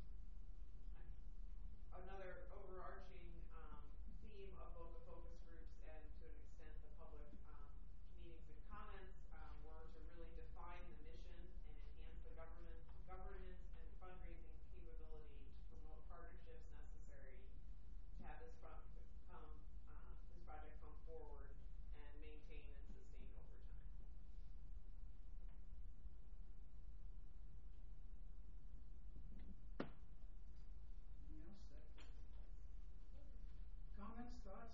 Another overarching, um, theme of both the focus groups and to an extent the public, um, meetings and comments, um, were to really define the mission and enhance the government, governance and fundraising capability to promote partnerships necessary to have this pro- come, uh, this project come forward and maintain and sustain over time. Anything else that, comments, thoughts?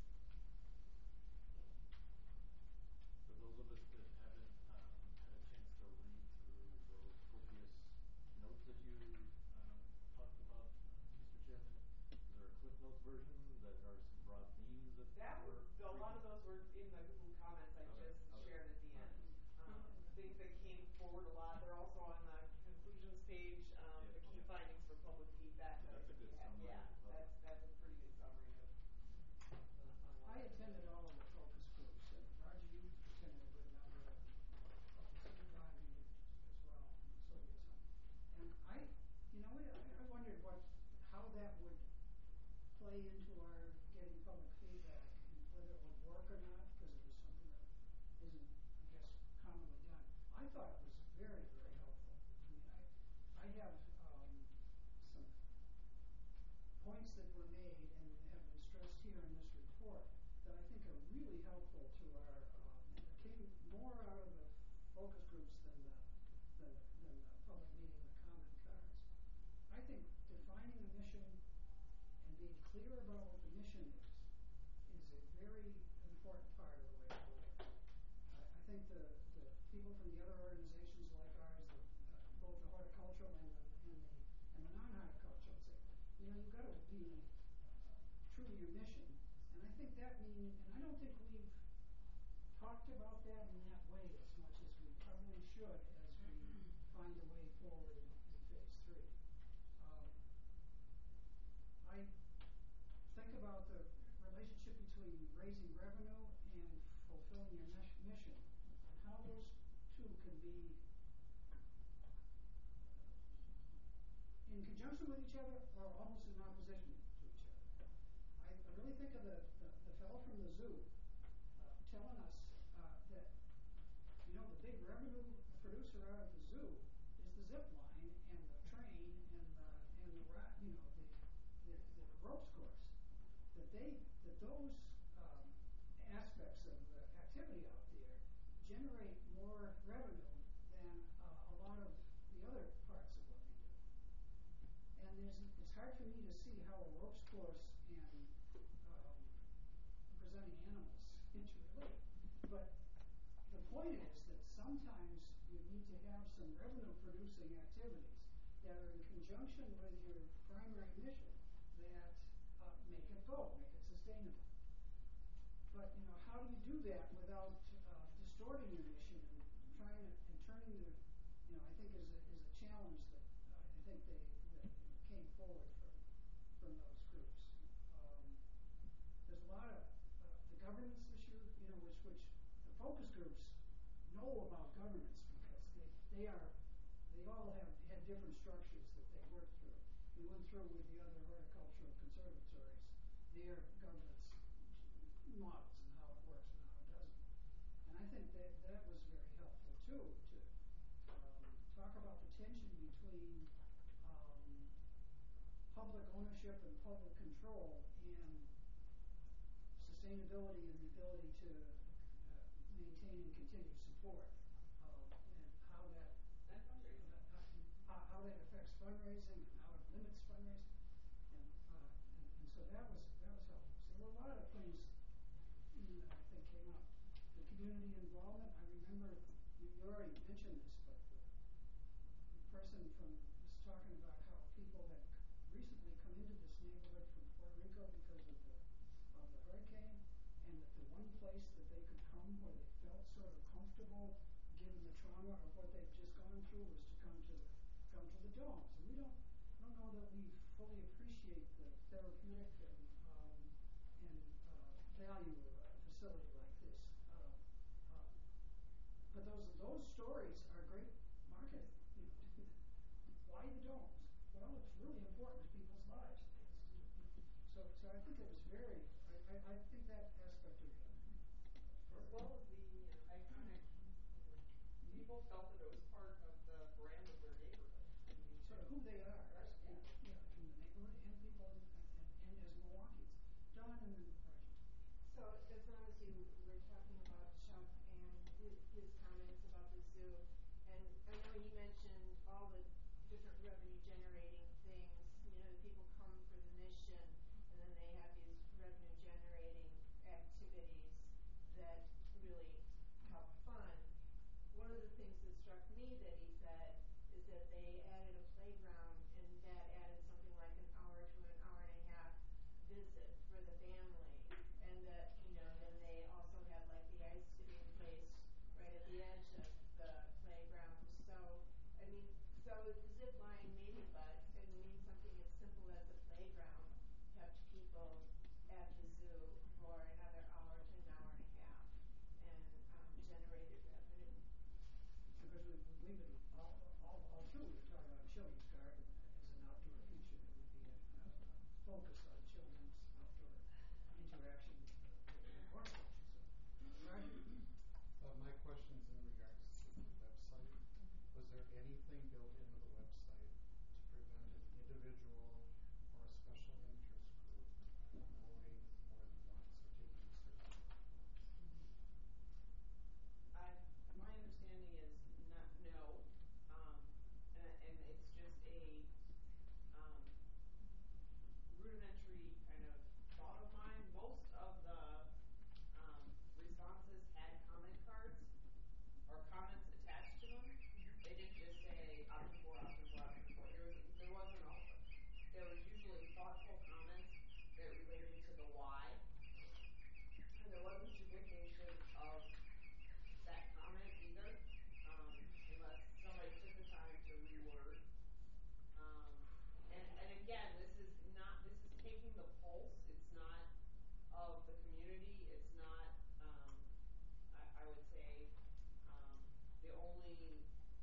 For those of us that haven't, um, had a chance to read through those copious notes that you, um, talked about, uh, Mister Chairman, is there a Cliff Notes version that are some broad themes that That were? were, a lot of those were in the Google comments I Okay, just okay. shared at the end. Um, things that came forward a lot, they're also on the conclusions page, um, Yeah, the key okay. findings for public feedback. that I That's a think good we have. summary Yeah, of the that's, that's a pretty good summary of. I attended all of the focus groups, and Roger, you attended a good number, and Steve Don, you did as well, and so did some. And I, you know, I, I wondered what, how that would play into our getting public feedback, and whether it would work or not, because it was something that isn't, I guess, commonly done. I thought it was very, very helpful. I mean, I, I have, um, some points that were made and have been stressed here in this report that I think are really helpful to our, um, that came more out of the focus groups than the, than, than the public meeting, the comment cards. I think defining a mission and being clear about what the mission is, is a very important part of the way forward. I, I think the, the people from the other organizations like ours, the, uh, both the horticultural and the, and the, and the non-horticultural say, you know, you've got to be uh, true to your mission. And I think that means, and I don't think we've talked about that in that way as much as we probably should as we find a way forward in, in phase three. Um, I think about the relationship between raising revenue and fulfilling your mes- mission, and how those two can be in conjunction with each other or almost in opposition to each other. I, I really think of the, the, the fellow from the zoo uh, telling us uh, that, you know, the big revenue producer out of the zoo is the zip line and the train and the, and the ra- you know, the, the, the ropes course. That they, that those um, aspects aspects of the activity out there generate more revenue than uh, a lot of the other parts of what they do. And there's, it's hard for me to see how a ropes course and um, presenting animals interrelate. But the point is that sometimes you need to have some revenue-producing activities that are in conjunction with your primary mission that uh, make it go, make it sustainable. But, you know, how do you do that without uh, distorting your mission and trying to, and turning the, you know, I think is a, is a challenge that uh, I think they, that came forward from, from those groups. Um, there's a lot of, uh, the governance issue, you know, which, which the focus groups know about governance because they, they are, they all have had different structures that they work through. We went through with the other horticultural conservatories, their governance models and how it works and how it doesn't. And I think that that was very helpful too, to um, talk about the tension between um, public ownership and public control and sustainability and the ability to uh, maintain and continue support, um, and how that And fundraising. uh, how, how that affects fundraising and how it limits fundraising, and, uh, and, and so that was that was helpful. So there were a lot of things mm, that I think came up. The community involvement. I remember you, you already mentioned this, but the, the person from was talking about how people had recently come into this neighborhood from Puerto Rico because of the of the hurricane, and that the one place that they could come where they felt sort of comfortable, given the trauma of what they've just gone through, was to come to the come to the domes. And we don't I don't know that we fully appreciate the therapeutic and um, and uh, value of a facility like this. Uh, uh, but those those stories are great marketing. You know, why the domes? Well, it's really important to people's lives. So, so I think it was very. I, I, I think that aspect of it. As well as the you know, iconic, people felt that it was part of the brand of their neighborhood. I mean, Sort of who they are. Right, as yeah. people, yeah, in the neighborhood and people in, and, and as Milwaukeeans. Don and then Roger. So as long as you were talking about Chuck and his, his comments about the zoo, and I know you mentioned all the different revenue generating things, you know, the people come for the mission, and then they have these revenue generating activities that really help fund. One of the things that struck me that he said is that they added a playground, and that added something like an hour to an hour and a half visit for the family, and that, you know, then they also had like the ice skating place right at the edge of the playground. So, I mean, so zip line maybe, but it means something as simple as a playground kept people at the zoo for another hour to an hour and a half, and um, generated revenue. Because we, we've been all, all, all through, we were talking about Children's Garden as an outdoor feature that would be a, a, a focus on children's outdoor interaction with, uh, with horticulture. So, Roger? Uh, my question's in regards to the website. Was there anything built into the website to prevent an individual or a special interest group from voting more than once or taking certain votes? I, my understanding is not, no, um, and, and it's just a, um, rudimentary kind of thought of mine. Most of the, um, responses had comment cards or comments attached to them. They didn't just say option four, option four, option four. There was, there wasn't all, there was usually thoughtful comments that related to the why. And there wasn't duplication of that comment either, um, unless somebody took the time to reword. Um, and, and again, this is not, this is taking the pulse, it's not of the community, it's not, um, I, I would say, um, the only,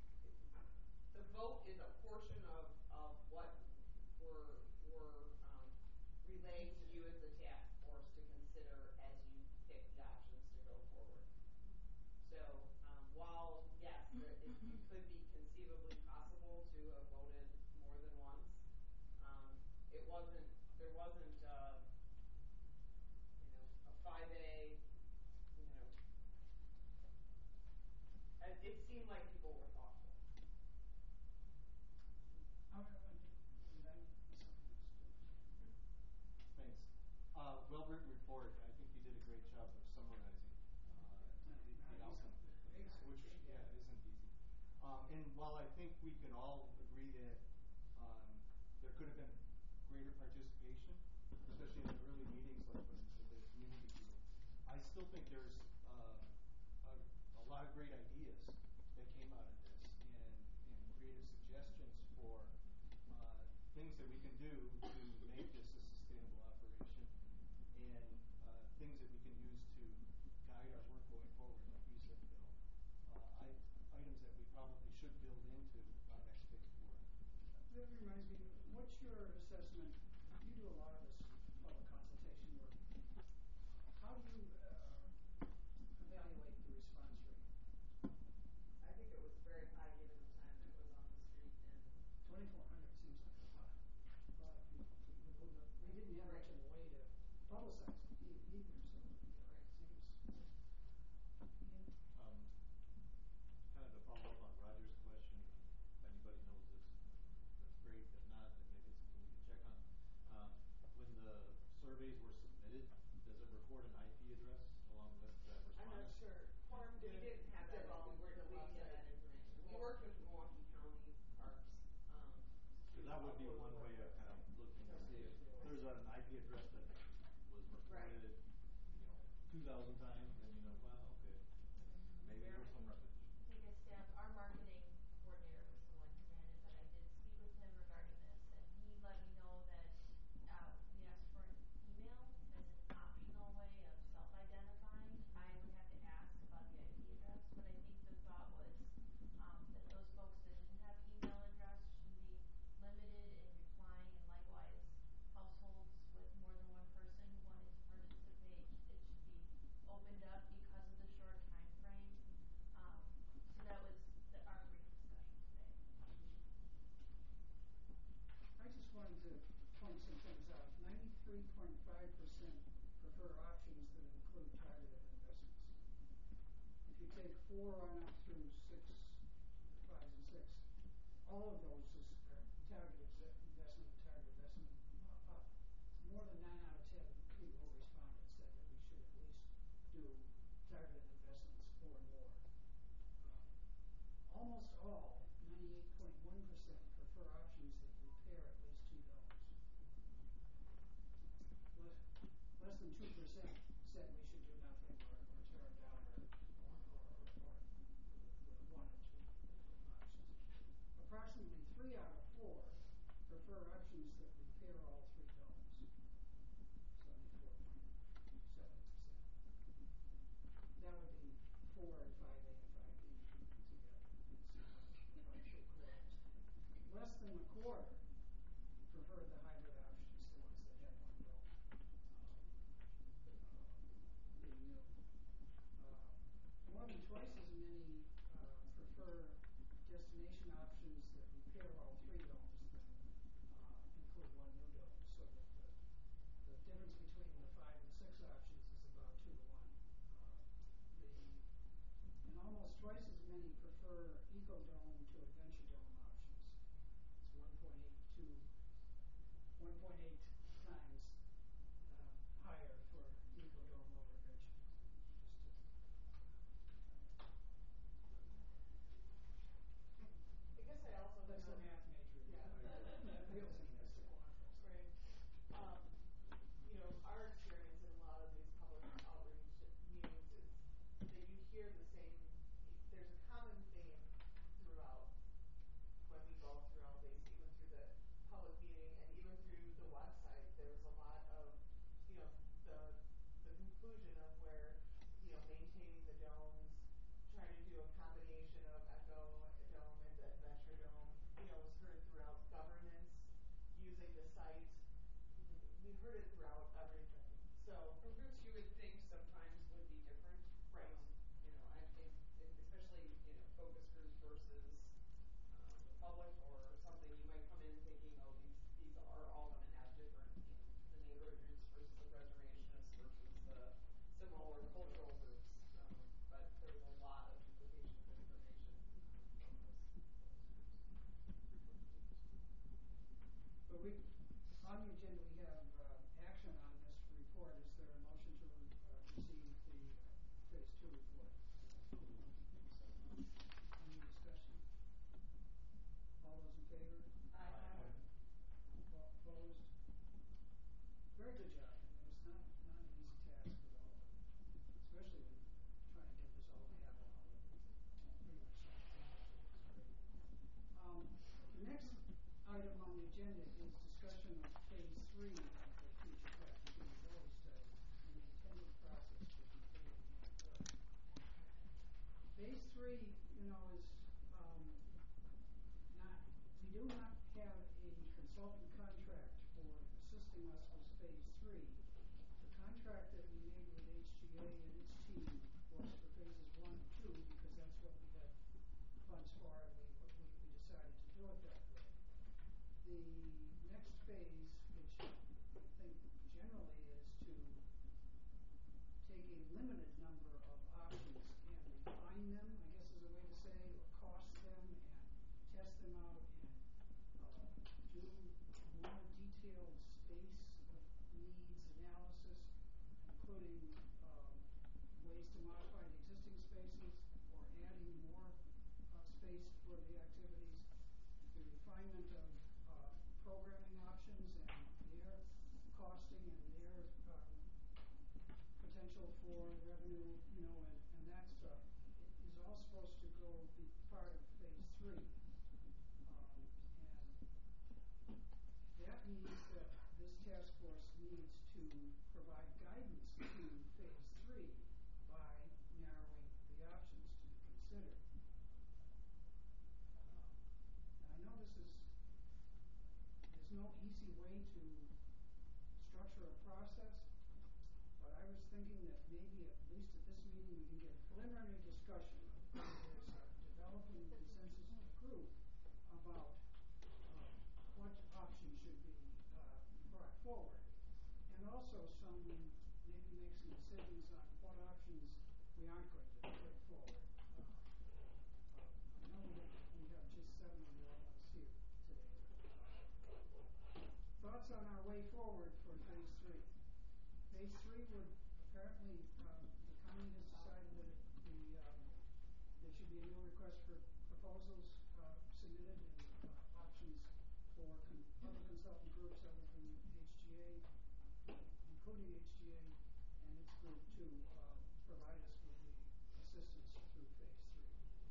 the vote is a portion of, of what we're, we're, um, relaying to you as the task force to consider as you pick the options to go forward. So, um, while, yes, there, it, it could be conceivably possible to have voted more than once, um, it wasn't, there wasn't, uh, you know, a five A it seemed like people were thoughtful. How, uh, did I miss something else? Thanks. Uh, well-written report. I think you did a great job of summarizing uh, the, the outcome, which, yeah, isn't easy. Um, and while I think we can all agree that um, there could have been greater participation, especially in the early meetings like when the community group, I still think there's uh, a, a lot of great ideas that came out of this and, and creative suggestions for uh, things that we can do to make this a sustainable operation and uh, things that we can use to guide our work going forward, like you said, Bill. Uh, I, items that we probably should build into our next phase of work. That reminds me, what's your assessment? You do a lot of this public consultation work. How do you uh, evaluate the response rate? I think it was very high given the time that it was on the street and twenty-four hundred seems like a lot. A lot of people. We didn't have much of a way to publicize it e- either, so you know, it seems. Um, kind of to follow up on Roger's question, if anybody knows this, that's great. If not, then maybe it's something we can check on. Um, when the surveys were submitted, does it record an I P address along with that I'm not respondent? sure. Quorum We didn't didn't have that, but we divulge were the deleting website. that information. We worked with Milwaukee County Parks, um. Because that would be one way of kind of looking to see if there's an I P address that was reported, you know, two thousand times, then you know, well, okay, maybe there's some repetition. Take a step, our marketing coordinator was the one who ran it, but I did speak with him regarding this, and he let me know that, uh, we asked for an email as an optional way of self-identifying. I would have to ask about the I P address, but I think the thought was, um, that those folks that didn't have email address shouldn't be limited in replying, and likewise, households with more than one person who wanted to participate, it should be opened up because of the short time frame. Um, so that was the, our brief discussion today. I just wanted to point some things out. Ninety-three point five percent prefer options that include targeted investments. If you take four on up through six, fives and six, all of those is, are targeted ze- investment, target investment. Uh, uh, more than nine out of ten people who responded said that we should at least do targeted investments or more. Uh, almost all, ninety-eight point one percent, prefer options that repair at least two domes. Less, less than two percent said we should do nothing or, or tear them down or, or, or, or, or the one and two options. Approximately three out of four prefer options that repair all three domes. seventy-four point seven percent. That would be four and five A and five B together. So about three quarters. Less than a quarter prefer the hybrid options, the ones that have one dome um, uh, being new. Uh, more than twice as many uh, prefer destination options that repair all three domes than uh, include one new dome. So that the, the difference between the five and six options is about two to one. Uh, the and almost twice as many prefer Eco-Dome to Adventure Dome options. It's one point eight two, one point eight times uh, higher for Eco-Dome over Adventure Dome. Just to, uh, I guess I also would that's the note- math major. in me. Yeah. That feels like that's the quantum. Right. Um, you know, our experience in a lot of these public outreach meetings is that you hear the same, there's a common theme throughout when we go throughout these, even through the public meeting and even through the website, there's a lot of, you know, the, the conclusion of where, you know, maintaining the domes, trying to do a combination of Echo Dome and the Adventure Dome, you know, was heard throughout governance, using the site. We heard it throughout everything. So, From groups you would think sometimes would be different. Right. Um, You know, I think, if- especially, you know, focus groups versus, um, the public or something, you might come in thinking, oh, these, these are all gonna have different, you know, the neighborhood groups versus the preservationists versus the similar cultural groups. Um, but there was a lot of duplication of information discussion of phase three of the future factor feasibility study and the intended process for completing the report. Phase three, you know, is um, not, we do not have a consultant contract for assisting us with phase three. The contract that we made with H G A and its team was for phases one and two because that's what we had funds for and we, we, we decided to do it that way. The next phase, which I think generally is to take a limited number of options and refine them, I guess is a way to say, or cost them and test them out and uh, do more detailed space needs analysis, including um, ways to modify the existing spaces or adding more uh, space for the activities, the refinement of uh, programming options and their costing and their um, potential for revenue, you know, and, and that stuff is all supposed to go be part of phase three. Um, and that means that this task force needs to provide guidance to phase three by narrowing the options to be considered. Um, and I know this is, there's no easy way to structure a process, but I was thinking that maybe at least at this meeting we can get a preliminary discussion of whether there's a developing consensus of the group about uh, what options should be uh, brought forward. And also some, maybe make some decisions on what options we aren't going to put forward. Uh, uh, I know we have, we have just seven of the ones here today. Uh, thoughts on our way forward for phase three? Phase three would apparently, um, the county has decided that it, the, um, there should be a new request for proposals uh, submitted and uh, options for con other consultant groups other than H G A, including H G A and its group to uh, provide us with the assistance through phase three.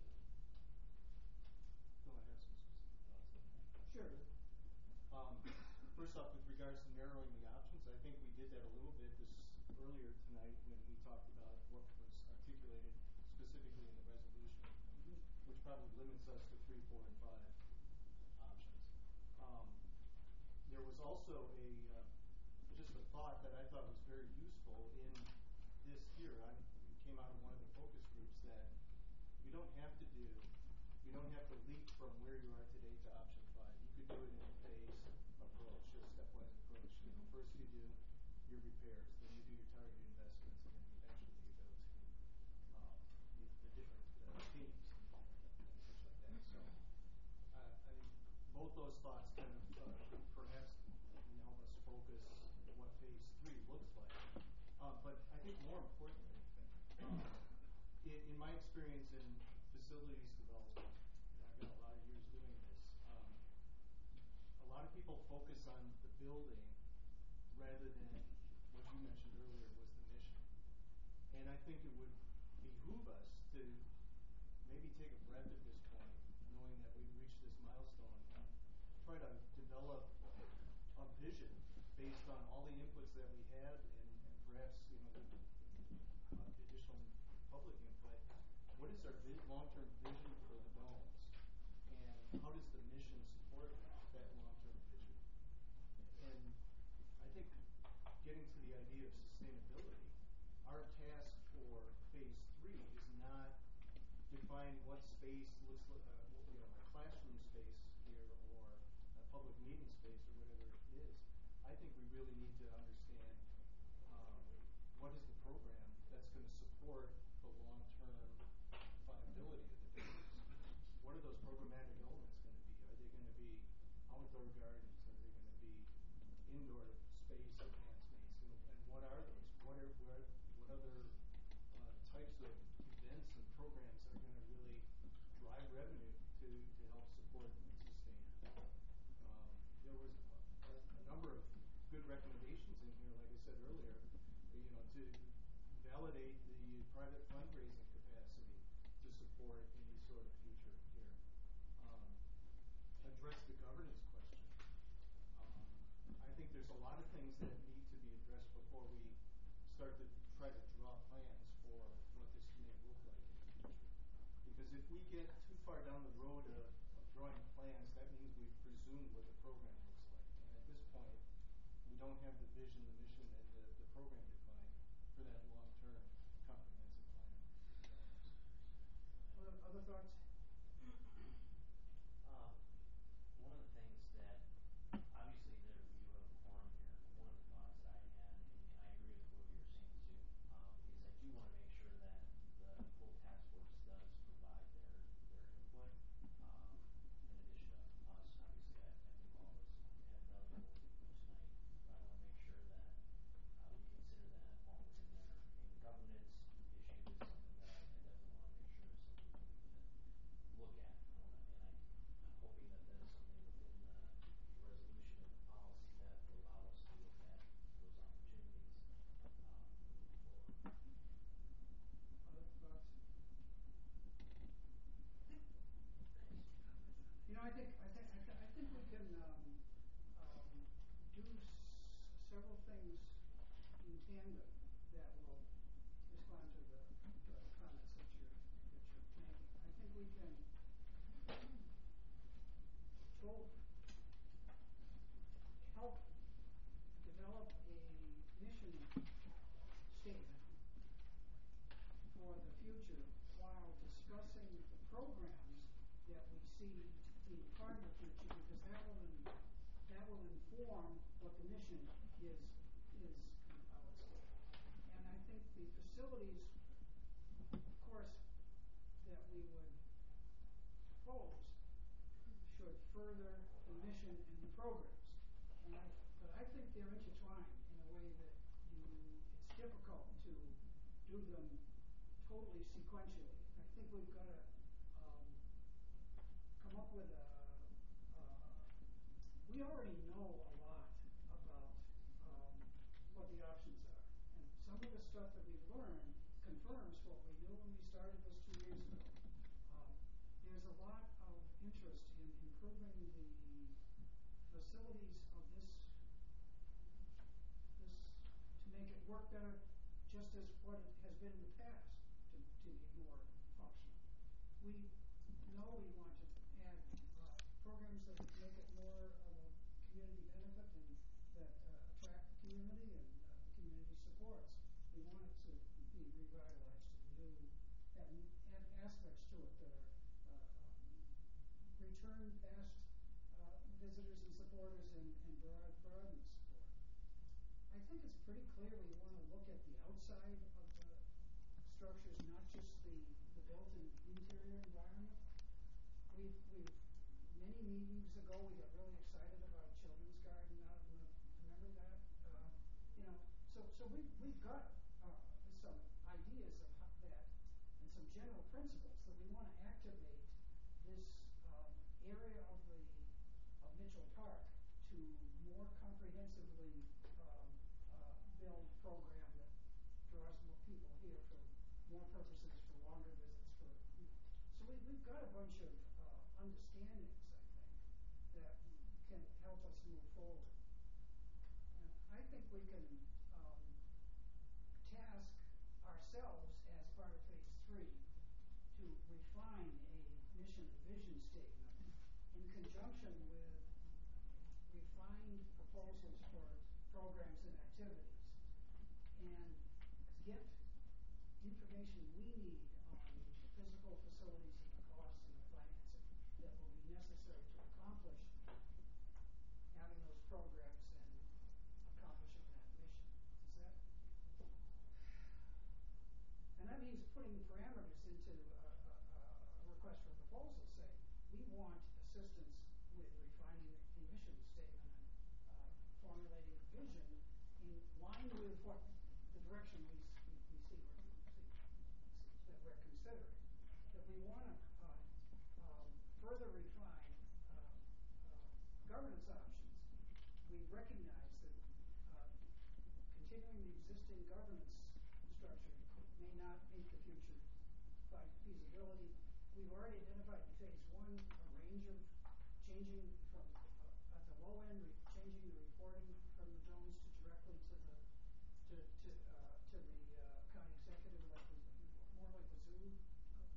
No, I have some specific thoughts on that. Sure. Um, first off, with regards to narrowing the options, I think we did that a little bit this earlier tonight when we talked about what was articulated specifically in the resolution, Mm-hmm. which probably limits us to three, four, and five options. Um, there was also a uh, just a thought that I thought was very useful in this here. I, it came out of one of the focus groups that you don't have to do, you don't have to leap from where you are today to option five. You could do it in a phased approach, a stepwise approach. You know, first you do your repairs, then you do your targeted investments, and then eventually you go to um, the, the different uh, themes and, and such like that. So uh, I think both those thoughts kind of uh, perhaps can help us focus what phase three looks like. Uh, but I think more importantly, um, in, in my experience in facilities development, and I've got a lot of years doing this, um, a lot of people focus on the building rather than what you mentioned earlier was the mission. And I think it would behoove us to maybe take a breath at this point, knowing that we've reached this milestone, and try to develop a vision based on all the inputs that we had and, and perhaps, you know, uh, additional public input. What is our vi long-term vision for the domes? And how does the mission support that long-term vision? And I think getting to the idea of sustainability, our task for phase three is not define what space looks like, uh, you know, a classroom space here or a public meeting space or whatever it is. I think we really need to understand um, what is the program that's going to support the long-term viability of the business. What are those programmatic elements going to be? Are they going to be outdoor gardens? Are they going to be indoor space enhancements? And, and what are those? What are what, what other uh, types of events and programs are going to really drive revenue to, to help support and sustain it? Um, there was a, a, a number of good recommendations in here, like I said earlier, you know, to validate the private fundraising capacity to support any sort of future here. Um, address the governance question. Um, start to try to draw plans for what this may look like in the future. Because if we get too far down the road of, of drawing plans, that means we've presumed what the program looks like. And at this point, we don't have the vision, the mission, and the, the program defined for that long-term comprehensive plan. Other, other thoughts? Um, one of the things that, obviously there, we do have a forum here, but one of the thoughts that I had, and, and I agree with what you're saying too, um, is I do wanna make sure that the full task force does provide their, their input, um, in addition to us, obviously, I, I think all of us had valuable input tonight, but I wanna make sure that, uh, we consider that while we're in there. And the governance issue is something that I, I definitely wanna make sure is something that we can look at. I wanna, and I, I'm hoping that that is something within the resolution of the policy that will allow us to look at those opportunities, um, moving forward. Other thoughts? You know, I think, I think, I thi- I think we can, um, um, do s- several things in tandem that will respond to the, the comments that you're, that you're making. I think we can both help develop a mission statement for the future while discussing the programs that we see being part of the future, because that will, in- that will inform what the mission is, is, uh, let's say. And I think the facilities course that we would propose should further the mission and the programs. And I, but I think they're intertwined in a way that you, it's difficult to do them totally sequentially. I think we've got to um, come up with a, uh, we already know a lot about um, what the options are. And some of the stuff that we've learned confirms what we knew when we started this two years ago. Um, there's a lot of interest in improving the facilities of this, this, to make it work better, just as what it has been in the past, to, to be more functional. We know we want to add uh, programs that make it more of a community benefit and that uh, attract the community and uh, the community supports. We want it to be revitalized and new, have n- add aspects to it that are uh, um, return past uh, visitors and supporters and, and broad, broaden the support. I think it's pretty clear we want to look at the outside of the structures, not just the, the built-in interior environment. We've, we've, many meetings ago, we got really excited about Children's Garden out in the, remember that? Uh, you know, so, so we've, we've got uh, some ideas of how that and some general principles that we want to activate this um, area of the, of Mitchell Park to more comprehensively um, uh, build program that draws more people here for more purposes, for longer visits, for, so we, we've got a bunch of uh, understandings, I think, that can help us move forward. And I think we can um, task ourselves as part of phase three to refine a mission and vision statement in conjunction with refined proposals for programs and activities, and get information we need on the physical facilities and the costs and the financing that will be necessary to accomplish having those programs and accomplishing that mission. Is that? And that means putting parameters into a, a, a request for proposal, saying we want assistance with refining a mission statement and uh, formulating a vision in line with what the direction we, we, we see, we're, see that we're considering. That we want to uh, um, further refine uh, uh, governance options. We recognize that uh, continuing the existing governance structure may not meet the future by feasibility. We've already identified in phase one a range of changing from uh, at the low end, re- changing the reporting from the zones to directly to the to to, uh, to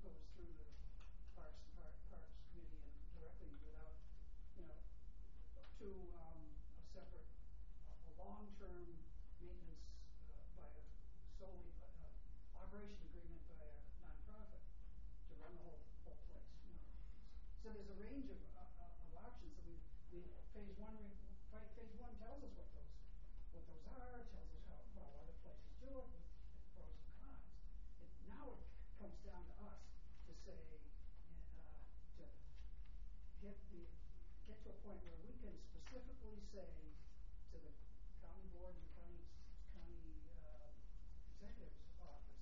goes through the Parks, Park, Parks Committee and directly without, you know, to, um, a separate, a, a long-term maintenance, uh, by a solely, uh, uh, operation agreement by a nonprofit to run the whole, whole place, you know. So there's a range of, uh, uh, of options that we, we, phase one, re- fi- phase one tells us what those, what those are, tells us how, how other places do it, with pros and cons. It, now it comes down to us to say, uh, to get the, get to a point where we can specifically say to the county board and the county, county, uh, executive's office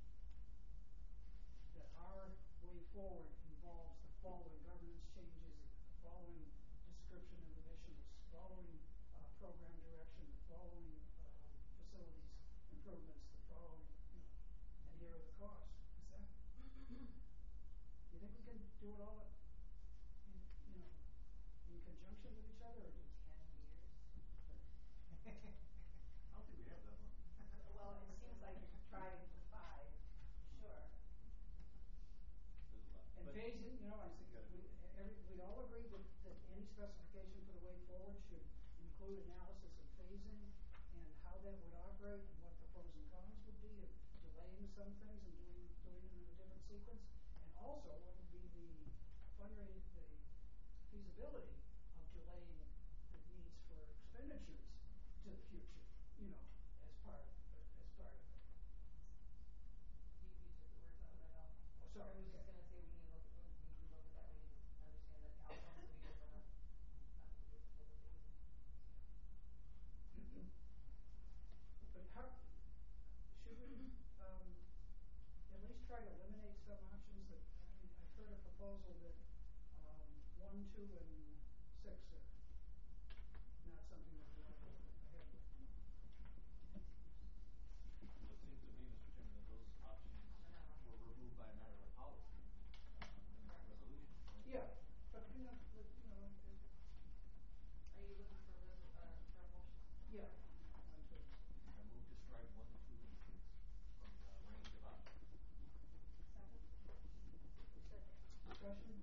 that our way forward involves the following governance changes, the following description of the mission, the following, uh, program direction, the following, um, facilities improvements, the following, you know, and here are the costs. Is that, you think we can do it all at, in, you know, in conjunction with each other, or do Ten years? I don't think we have that long. Well, it seems like you're trying for five, sure. There's a lot. And But- phasing, you know, I think Gotta we, do it. every, we all agree that, that any specification for the way forward should include analysis of phasing and how that would operate and what the pros and cons would be of delaying some things and doing, doing them in a different sequence. And also what would be the fundraising, the feasibility of delaying the needs for expenditures to the future, you know, as part of, as part of it. You, you took the words out of my mouth. Oh, sorry, I was just okay. gonna say, we need to look at, we need to look at that, we need to understand that the outcomes will be different, not the different type of phasing. But how, should we, um, at least try to eliminate some options that, I mean, I've heard a proposal that, um, one, two, and six are not something that we want to go ahead with. Well, it seems to me, Mister Chairman, that those options were removed by a matter of policy, um, in that resolution, right? Yeah, but, you know, but, you know, it, Are you looking for a resol, uh, for a motion? yeah. one, two. I move to strike one, two, and six from the range of options. Second? Discussion?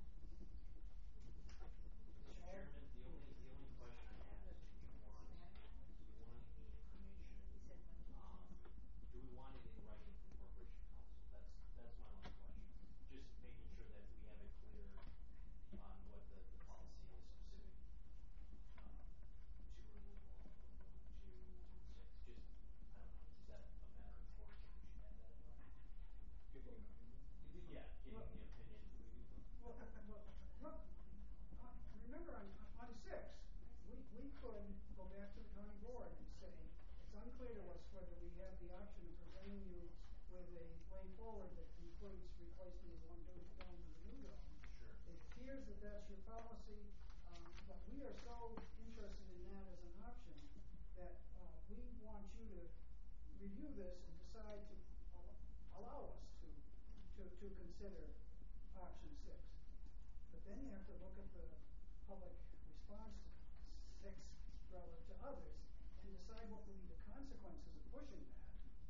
Mister Chairman, the only, the only question I have is, do we want, do we want the information, um, do we want it in writing from Corporation Council? That's, that's my only question. Just making sure that we have it clear on what the, the policy is specific, um, to removal of one, two, and six. Just, I don't know, is that a matter of course that we should have that in writing? Getting an opinion? Yeah, getting Well- the opinion. Well, well, look, uh, remember on, on six, we, we could go back to the county board and say, it's unclear to us whether we have the option of presenting you with a way forward that includes replacing the one dome dome with a new dome. Sure. It appears that that's your policy, um, but we are so interested in that as an option that, uh, we want you to review this and decide to al- allow us to, to, to consider option six. But then you have to look at the public response to six relative to others and decide what will be the consequences of pushing that.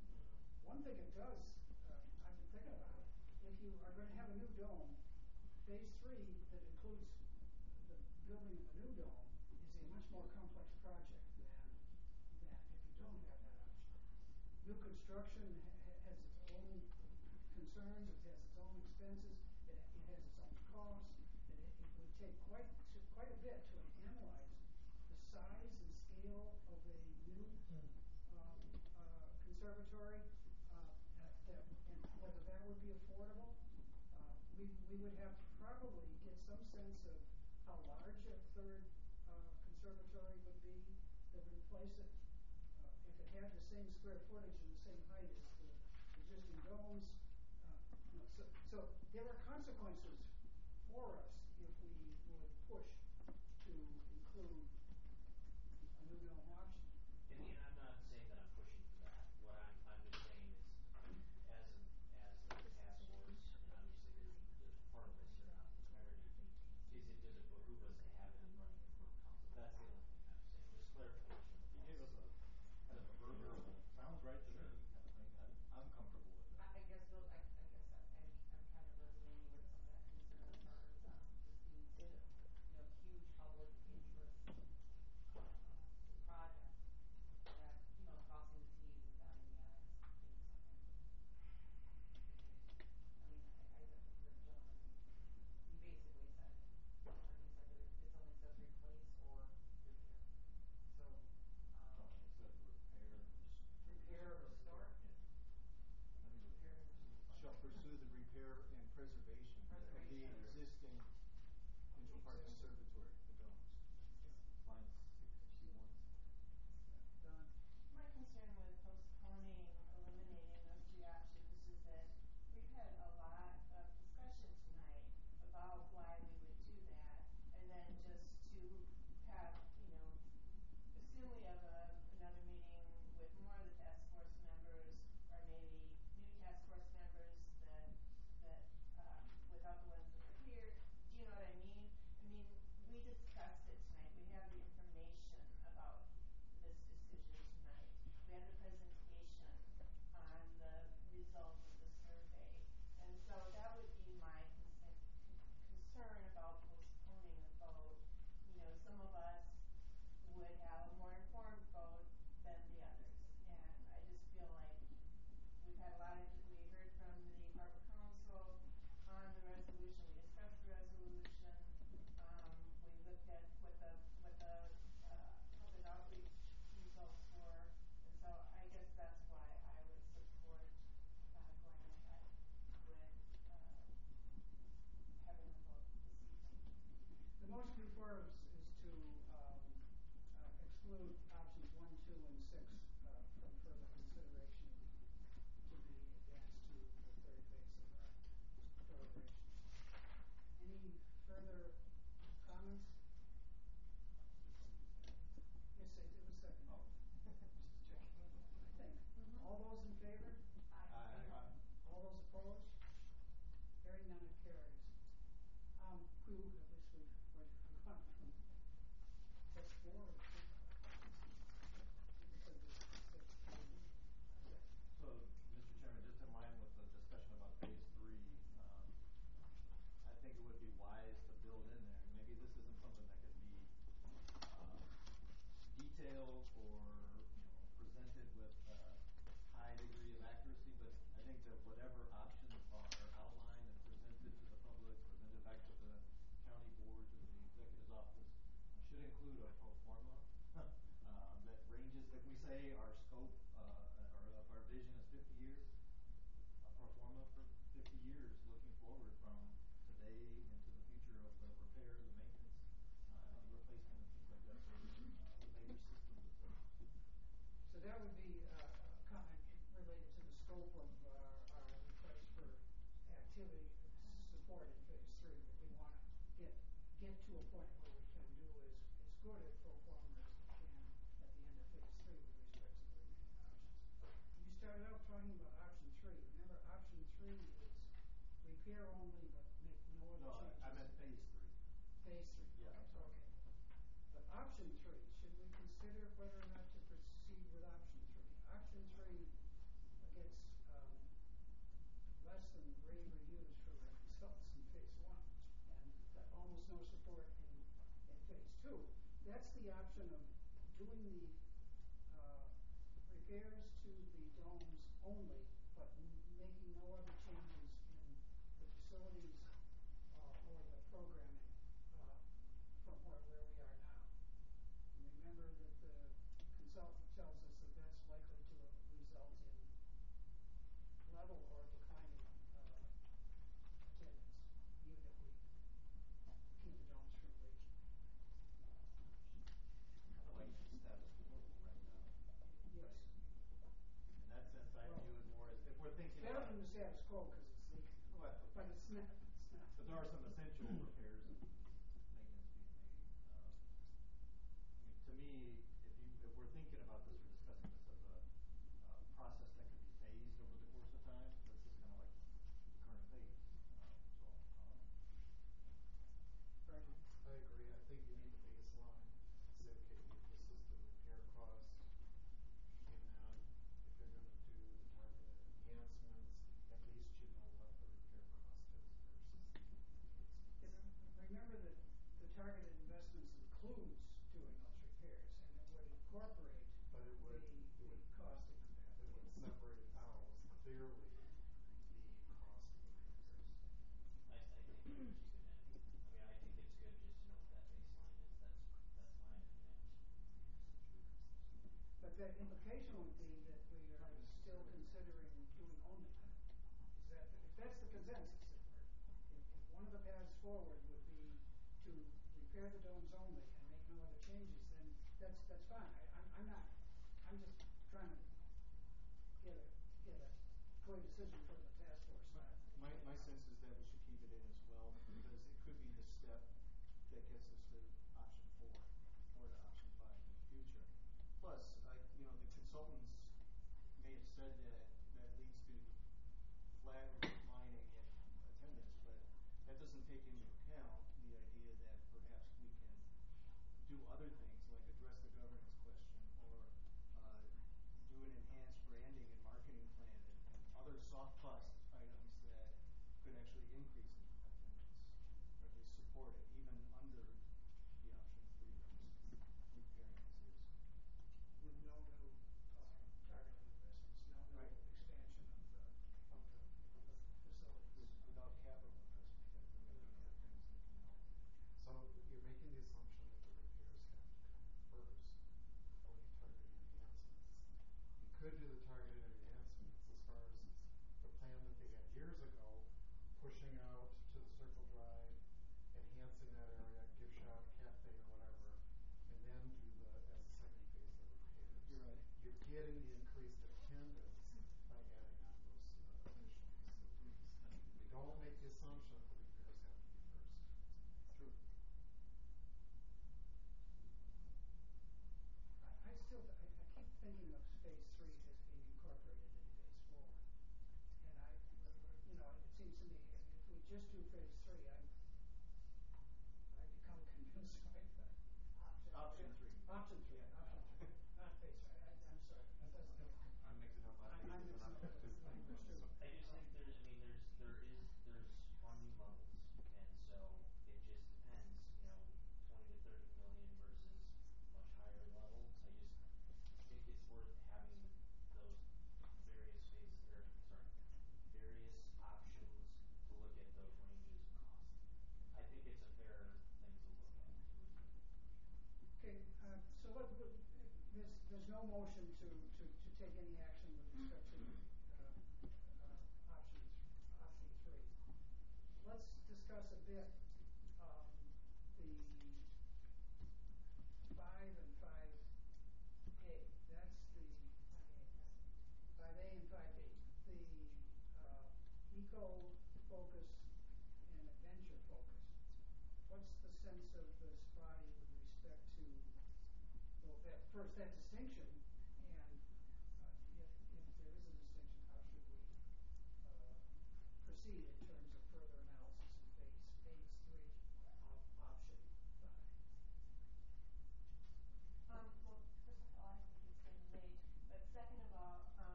One thing it does, uh, I've been thinking about it, if you are gonna have a new dome, phase three that includes the building of a new dome is a much more complex project than, than if you don't have that option. New construction ha- ha- has its own concerns, it has its own expenses, it, it has its own costs, and it, it would take quite, to- quite a bit to analyze the size and scale of a new, um, uh, conservatory, uh, that, that, and whether that would be affordable. Uh, we, we would have to probably get some sense of how large a third, uh, conservatory would be that would replace it. Uh, if it had the same square footage and the same height as the existing domes, uh, you know, so, so there are consequences for us if we would push to include a new dome option. And, and I'm not saying that I'm pushing for that. What I'm, I'm just saying is, as, a- as the task force, and obviously there's, there's part of this here on clarity, is it, does it behoove us to have it in writing from council? That's the only thing I'm saying, just clarification of the He gave us policy. a, kind of a verbal, sounds right to me, kind of thing. I'm, I'm comfortable with I, that. I guess, those- I, I guess I, I'm, I'm kind of resonating activity support in phase three, but we wanna get, get to a point where we can do as, as good a pro forma as we can at the end of phase three with respect to the remaining options. You started out talking about option three. Remember, option three is repair only, but make no other No, changes. I I meant phase three. Phase three. Yeah, I'm sorry. Okay. But option three, should we consider whether or not to proceed with option three? Option three gets, um, less than rave reviews from our consultants in phase one, and got almost no support in, in phase two. That's the option of doing the, uh, repairs to the domes only, but m- making no other changes in the facilities, uh, or the programming, uh, from where, where we are now. And remember that the consultant tells us that that's likely to result in level or declining, uh, attendance, even if we keep the domes from leaking. Kind of like the status quo right now. Yes. In that sense, I Well, view it more as, if we're thinking Better about. than the status quo, cause it's leaking, Well, but it's not, it's not. But there are some essential repairs and maintenance being made. Um, I mean, to me, if you, if we're thinking about this or discussing this as a, uh process that could be phased over the course of time, this is kind of like the current phase. Um, so, um, Pardon? I agree. I think you need a baseline, say, okay, this is the repair cost. And then if you're gonna do the targeted enhancements, at least you know what the repair cost is versus the enhancements. Remember that the targeted investments includes doing those repairs, and it would incorporate But it would, the, it would, the costing of that. it would separate out clearly the cost of the repairs. I, I think we keep it in. I mean, I think it's good just to know what that baseline is. That's, that's my opinion. But the implication would be that we are still considering doing only that. Is that, if that's the consensus, if we're, if, if one of the paths forward would be to repair the domes only and make no other changes, then that's, that's fine. I, I'm, I'm not, I'm just trying to get a, get a clear decision from the task force, not. My, my sense is that we should keep it in as well, because it could be the step that gets us to option four, or to option five in the future. Plus, I, you know, the consultants may have said that that leads to flat or declining in attendance, but that doesn't take into account the idea that perhaps we can do other things, like address the governance question, or, uh, do an enhanced branding and marketing plan, and, and other soft cost items that could actually increase in attendance, or at least support it, even under the option three that was preparing as is. With no new, uh, targeted investments, no new Right. expansion of the, of the, of the facilities. With, without capital investment, that there may be other things that can help. So you're making the assumption that the repairs have to come first before the targeted enhancements. You could do the targeted enhancements as far as the plan that they had years ago, pushing out to the Circle Drive, enhancing that area, gift shop, cafe, or whatever, and then do the, as the second phase, the repairs. You're right. You're getting the increased attendance by adding on those uh, additional facilities. Don't make the assumption that the repairs have to be first. True. I, I still, I, I keep thinking of phase three as being incorporated in phase four. And I, you know, it seems to me, if, if we just do phase three, I, I become convinced by the option. Option three. Option three, Yeah. option three, not phase three, I, I'm sorry, that doesn't. I'm mixing up my I'm, I'm phases and mixing I'm up too. the numbers too. I just think there's, I mean, there's, there is, there's funding levels, and so it just depends, you know, twenty to thirty million versus much higher level. I just think it's worth having those various phases, or, sorry, various options to look at those ranges of cost. I think it's a fair thing to look at, to review. Okay, uh, so what, what, there's, there's no motion to, to, to take any action with respect to, uh, uh, options, option three. Let's discuss a bit, um, the five and five A, that's the, five A and five B, the, uh, eco-focused first that distinction, and uh, if, if there is a distinction, how should we uh, proceed in terms of further analysis of phase, phase three, op- option five? Um, well, first of all, I think it's getting late, but second of all, um,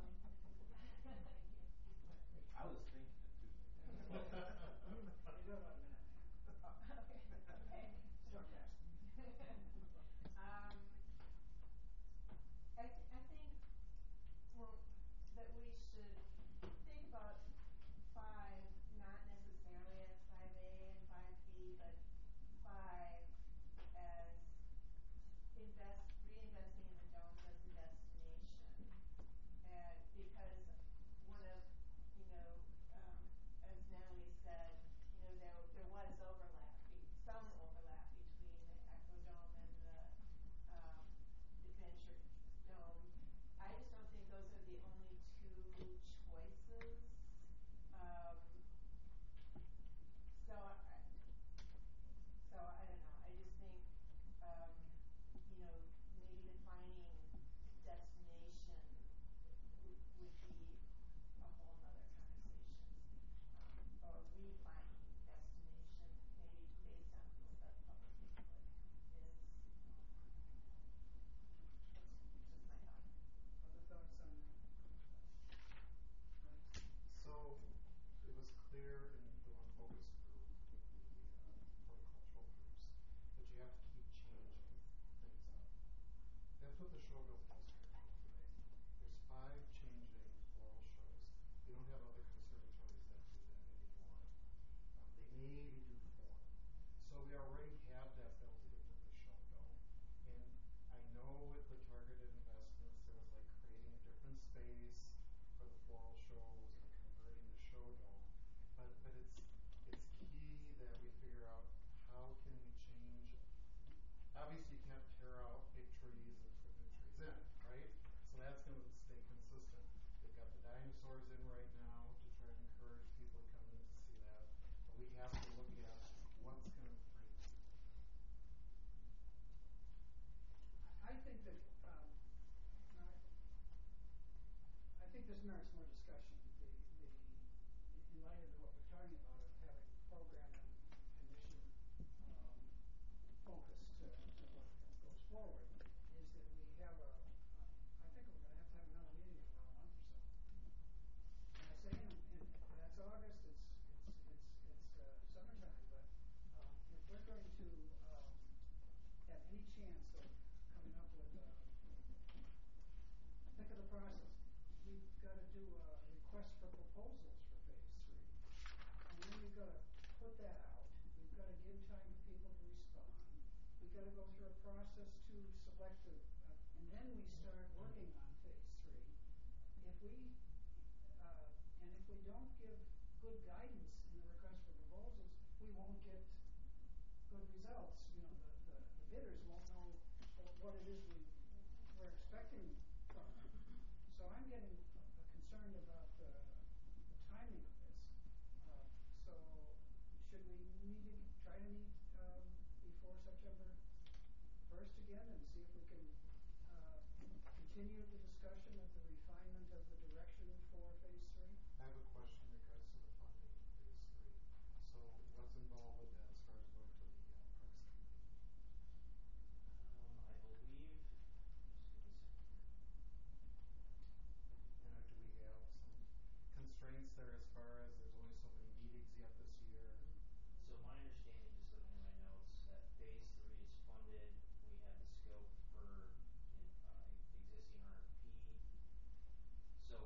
I was thinking it too. We do it about a minute and a half. okay, okay. Start fasting. Um, I, th- I think, well, that we should think about five, not necessarily as five A and five B, but five as invest, reinvesting in the domes as a destination. And because one of, you know, um, as Natalie said, you know, there, there was overlap, be- some overlap between the Echo Dome and the, um, Adventure Dome. I just don't think those are the only two choices. Um, so I, so I don't know, I just think, um, you know, maybe defining destination would, would be a whole nother conversation. Um, or refining destination, maybe based on the public input is, that's just my thought. Other thoughts on that? Right. So it was clear in the one focus group with the uh, horticultural groups that you have to keep changing things up. That's what the show bill does currently today. There's five changing floral shows. We don't have other conservatories that do that anymore. Um, they maybe do four. So we already have that built into the show bill. And I know with the targeted investments, there was like creating a different space for the floral shows and converting the show dome. But but it's it's key that we figure out how can we change. Obviously, you can't tear out big trees and put new trees in, right? So that's going to stay consistent. They've got the dinosaurs in right now to try to encourage people to come in to see that. But we have to look at what's going to bring people. I I think that, um, I, I think this merits more discussion. The, the, in light of what we're talking about of having program and, and mission, um, focus to, to what goes forward, is that we have a, uh, I think we're gonna have to have another meeting in about a month or so. And I say, in, in, that's August, it's, it's, it's, it's, uh, summertime, but, um, if we're going to, um, have any chance of coming up with, uh, think of the process. We've gotta do a request for proposals for phase three. And then we've gotta put that out, we've gotta give time for people to respond. We've gotta go through a process to select a, uh, and then we start working on phase three. If we, uh, and if we don't give good guidance in the request for proposals, we won't get good results. You know, the, the, the bidders won't know what, what it is we, we're expecting from them. So I'm getting uh, concerned about the, the timing of this. Uh, so should we meet, ag- try to meet, um, before September first again and see if we can, uh, continue the discussion of the refinement of the direction for phase three? I have a question in regards to the funding of phase three. So what's involved with that as far as going to the uh, Parks Committee? Um, I believe, just give me a second here. And uh, do we have some constraints there as far as there's only so many meetings yet this year? So my understanding, just looking at my notes, that phase three is funded, we have the scope for in, uh, existing R F P. So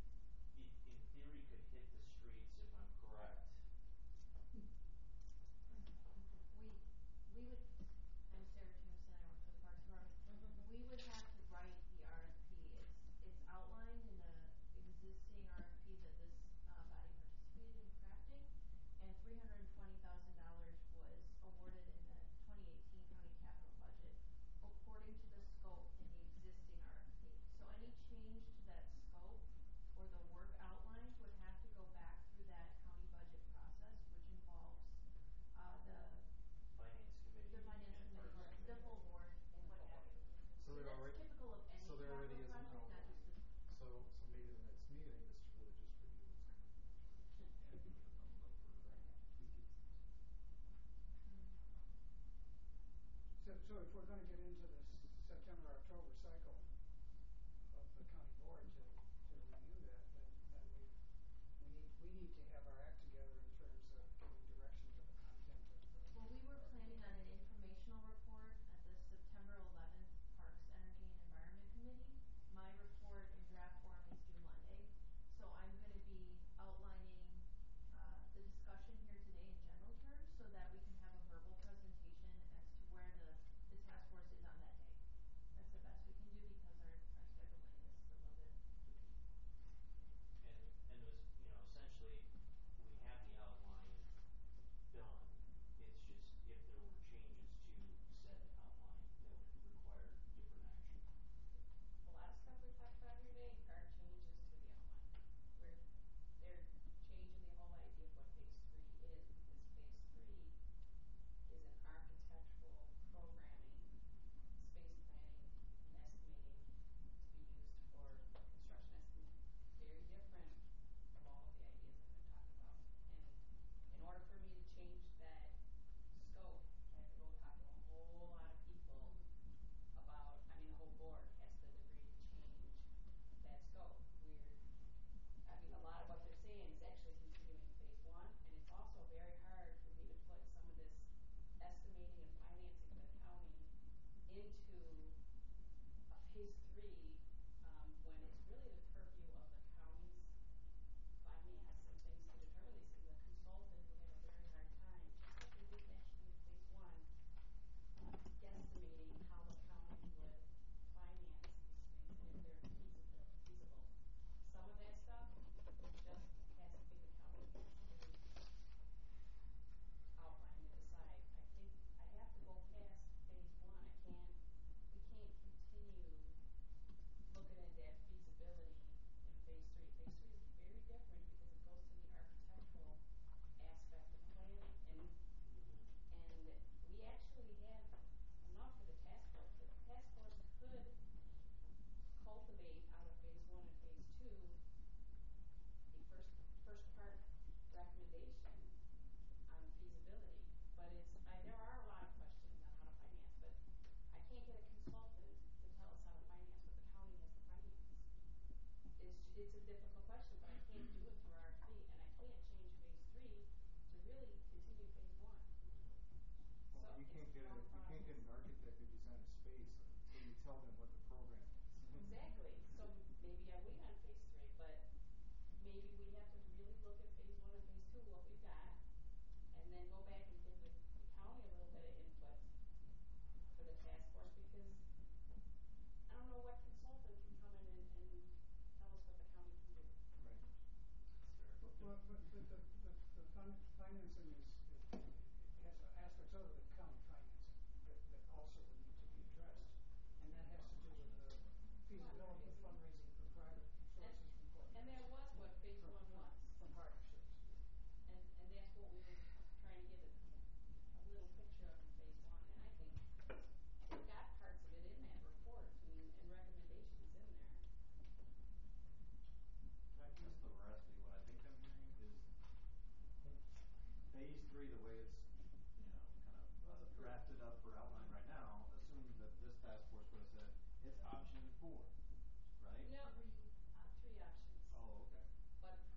it, in theory, could hit the streets if I'm correct.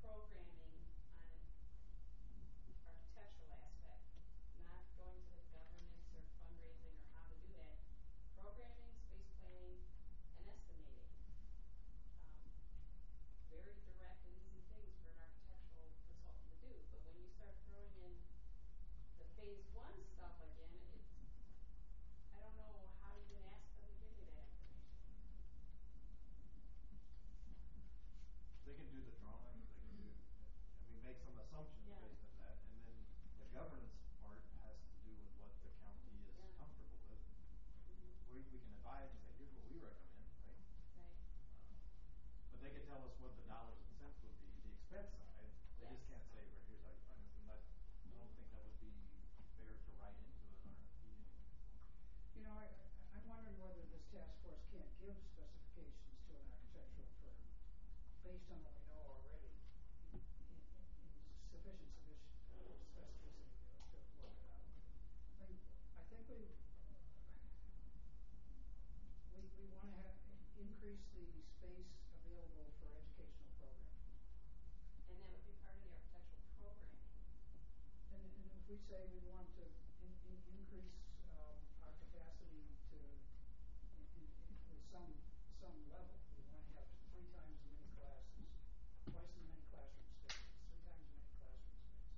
programming on an architectural aspect, not going to the governance or fundraising or how to do that. Programming, space planning, and estimating. Um, very direct and easy things for an architectural consultant to do, but when you start throwing in the phase one stuff again, it's, I don't know how to even ask them to give me that information. They can do the drawings, they can do, I mean, make some assumptions Yeah. based on that, and then the governance part has to do with what the county is Yeah. comfortable with. Mhm. We, we can advise and say, here's what we recommend, right? Right. Uh, But they could tell us what the dollars and cents would be, the expense side, they just Yes. can't say, well, here's how you finance it, and that, I don't think that would be fair to write into an R F P anyway. You know, I, I, I'm wondering whether this task force can't give specifications to an architectural firm based on what we know already in, in, in sufficient, sufficient uh, specificity to, to work it out. I mean, I think we, we, we wanna have, increase the space available for educational programming. And that would be part of the architectural programming. And, and if we say we want to in, in, increase, um, our capacity to, in, in, in, with some, some level, we wanna have three times as many classes, twice as many classroom spaces, three times as many classroom spaces.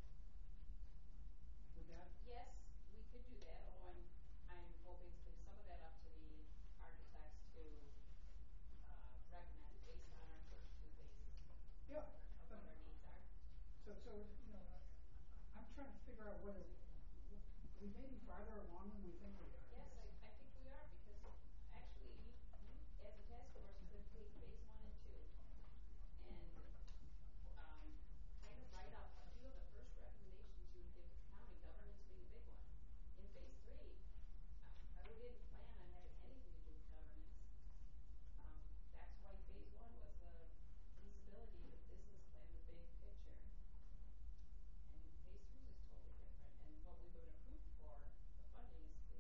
Would that, Yes, we could do that, although I'm, I'm hoping to leave some of that up to the architects to, uh, recommend based on our first two phases yeah, of what our needs are. so, so, you know, I, I'm trying to figure out whether, we may be farther along than we think we are. Yes, I, I think we are, because actually you, you, as a task force, could take phase one and two and, um, kind of write up a few of the first recommendations you would give to the county, governance being a big one. In phase three, I, we didn't plan on having anything to do with governance. Um, that's why phase one was the feasibility, the business plan, the big picture. And phase three is totally different, and what we would approve for, the funding is, is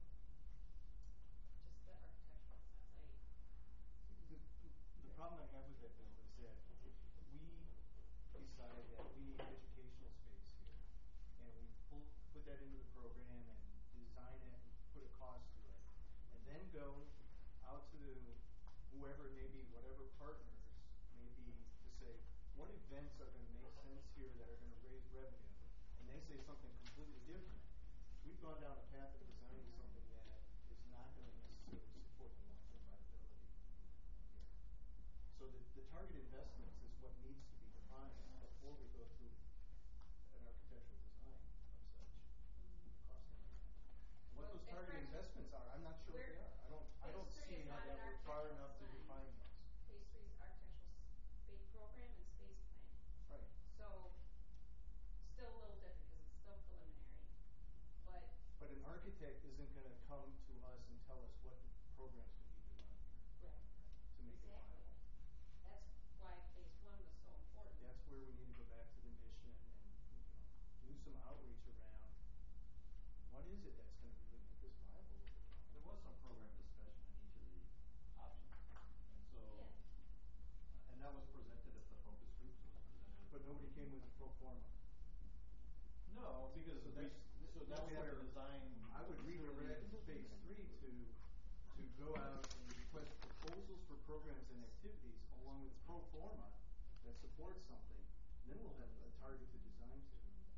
just the architectural sense. I, The, the problem I have with that, Bill, is that if we decide that we need educational space here, and we pull, put that into the program and design it and put a cost to it, and then go out to whoever it may be, whatever partners may be, to say, what events are gonna make sense here that are gonna raise revenue, and they say something completely different, we've gone down a path of designing something that is not gonna necessarily support the long-term viability here. So the, the target investments is what needs to be defined before we go through an architectural design of such, the cost of that. And what Well, those as target far as- investments are, I'm not sure what they we're- are. I don't, I phase don't three see is how not that an we're far architectural enough to design. define those. phase three is architectural space program and space plan. Right. So, still a little different, because it's still preliminary, but But an architect isn't gonna come to us and tell us what programs we need to run here right, to make it exactly. viable. That's why phase one was so important. That's where we need to go back to the mission and, you know, do some outreach around what is it that's gonna really make this viable over the long There run. was some program discussion in each of the options, and so, Yeah. uh, and that was presented at the focus groups, it was presented. But nobody came with a pro forma. No, because So we, that's, so now that's we have where to design. I would redirect phase three to, to go out and request proposals for programs and activities along with pro forma that supports something, then we'll have a target to design to.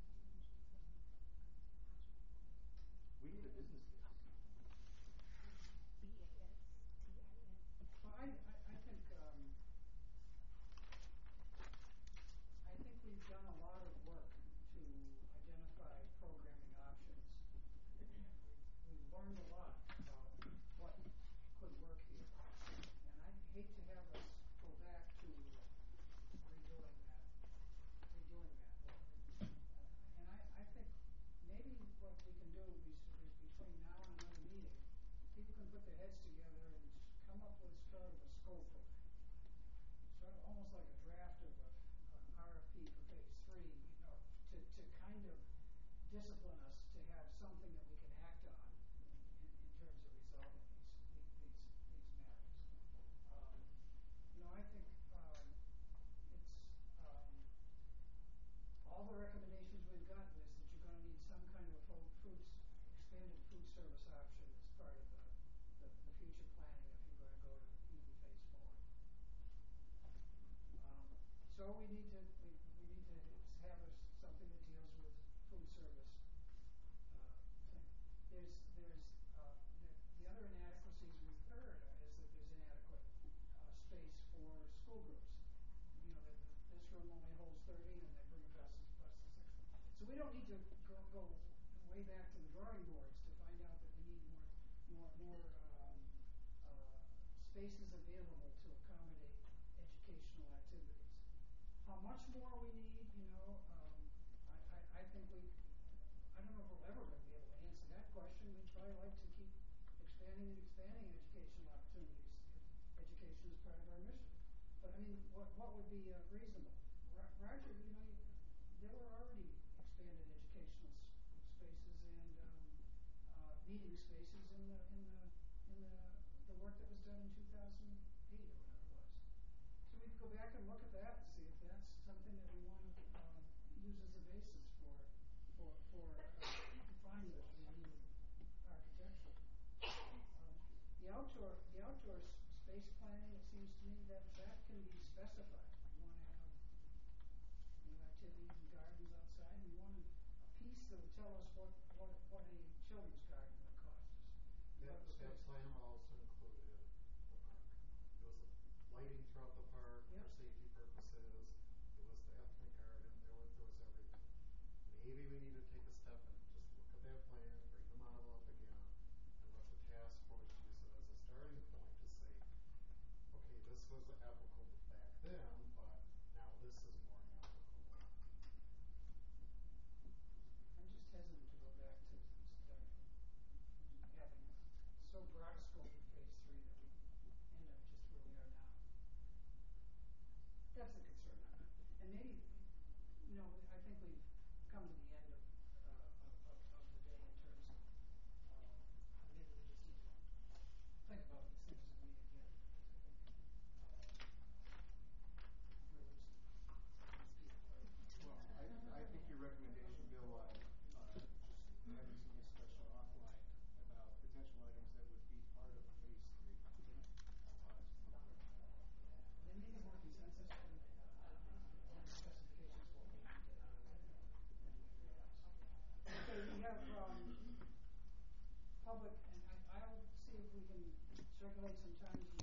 We need a business case. Well, I, I, I think, um, I think we've done a lot of work to identify programming options. And we've, we've learned a lot about what could work here. And I'd hate to have us go back to redoing that, redoing that. Uh, And I, I think maybe what we can do is, is between now and another meeting, people can put their heads together and come up with sort of a scope of, sort of almost like a draft of a, an R F P for phase three, you know, to, to kind of discipline us to have something that we can act on in, in, in terms of resolving these, these, these matters. Um, you know, I think, um, it's, uh, spaces available to accommodate educational activities. How much more we need, you know, um, I, I, I think we, I don't know if we're ever gonna be able to answer that question. We'd probably like to keep expanding and expanding educational opportunities if education is part of our mission. But I mean, what, what would be uh, reasonable? Ro- Roger, you know, you- there were already expanded educational s- spaces and, um, uh, meeting spaces in the, in the, in the, the work that was done in two thousand eight or whatever it was. So we could go back and look at that and see if that's something that we wanna, um, use as a basis for, for, for, uh, defining the the need of architecture. Um, The outdoor, the outdoor s- space planning, it seems to me that that can be specified. We wanna have, you know, activities and gardens outside, we want a a piece that would tell us what, what, what a children's garden would cost us. That, What but that space- plan also included the park. It was the lighting throughout the park for Yep. safety purposes, it was the ethnic garden, there was, there was everything. Maybe we need to take a step and just look at that plan, bring the model up again, and let the task force use it as a starting point to say, okay, this was applicable back then, but now this is more applicable. I'm just hesitant to go back to start having so broad a scope in phase three that we end up just where we are now. That's the concern. I- I- And maybe, you know, I think we've come to the end of, uh, of, of, of the day in terms of, uh, maybe we just need to think about these things as we meet again, because I think, uh, we're losing these people. Well, I, I think your recommendation, Bill, on, uh, just having some discussion offline about potential items that would be part of phase three. uh, They may have more consensus than, uh, on specifications what we can get out of it than we realize. Okay, we have, um, public, and I, I'll see if we can circulate some times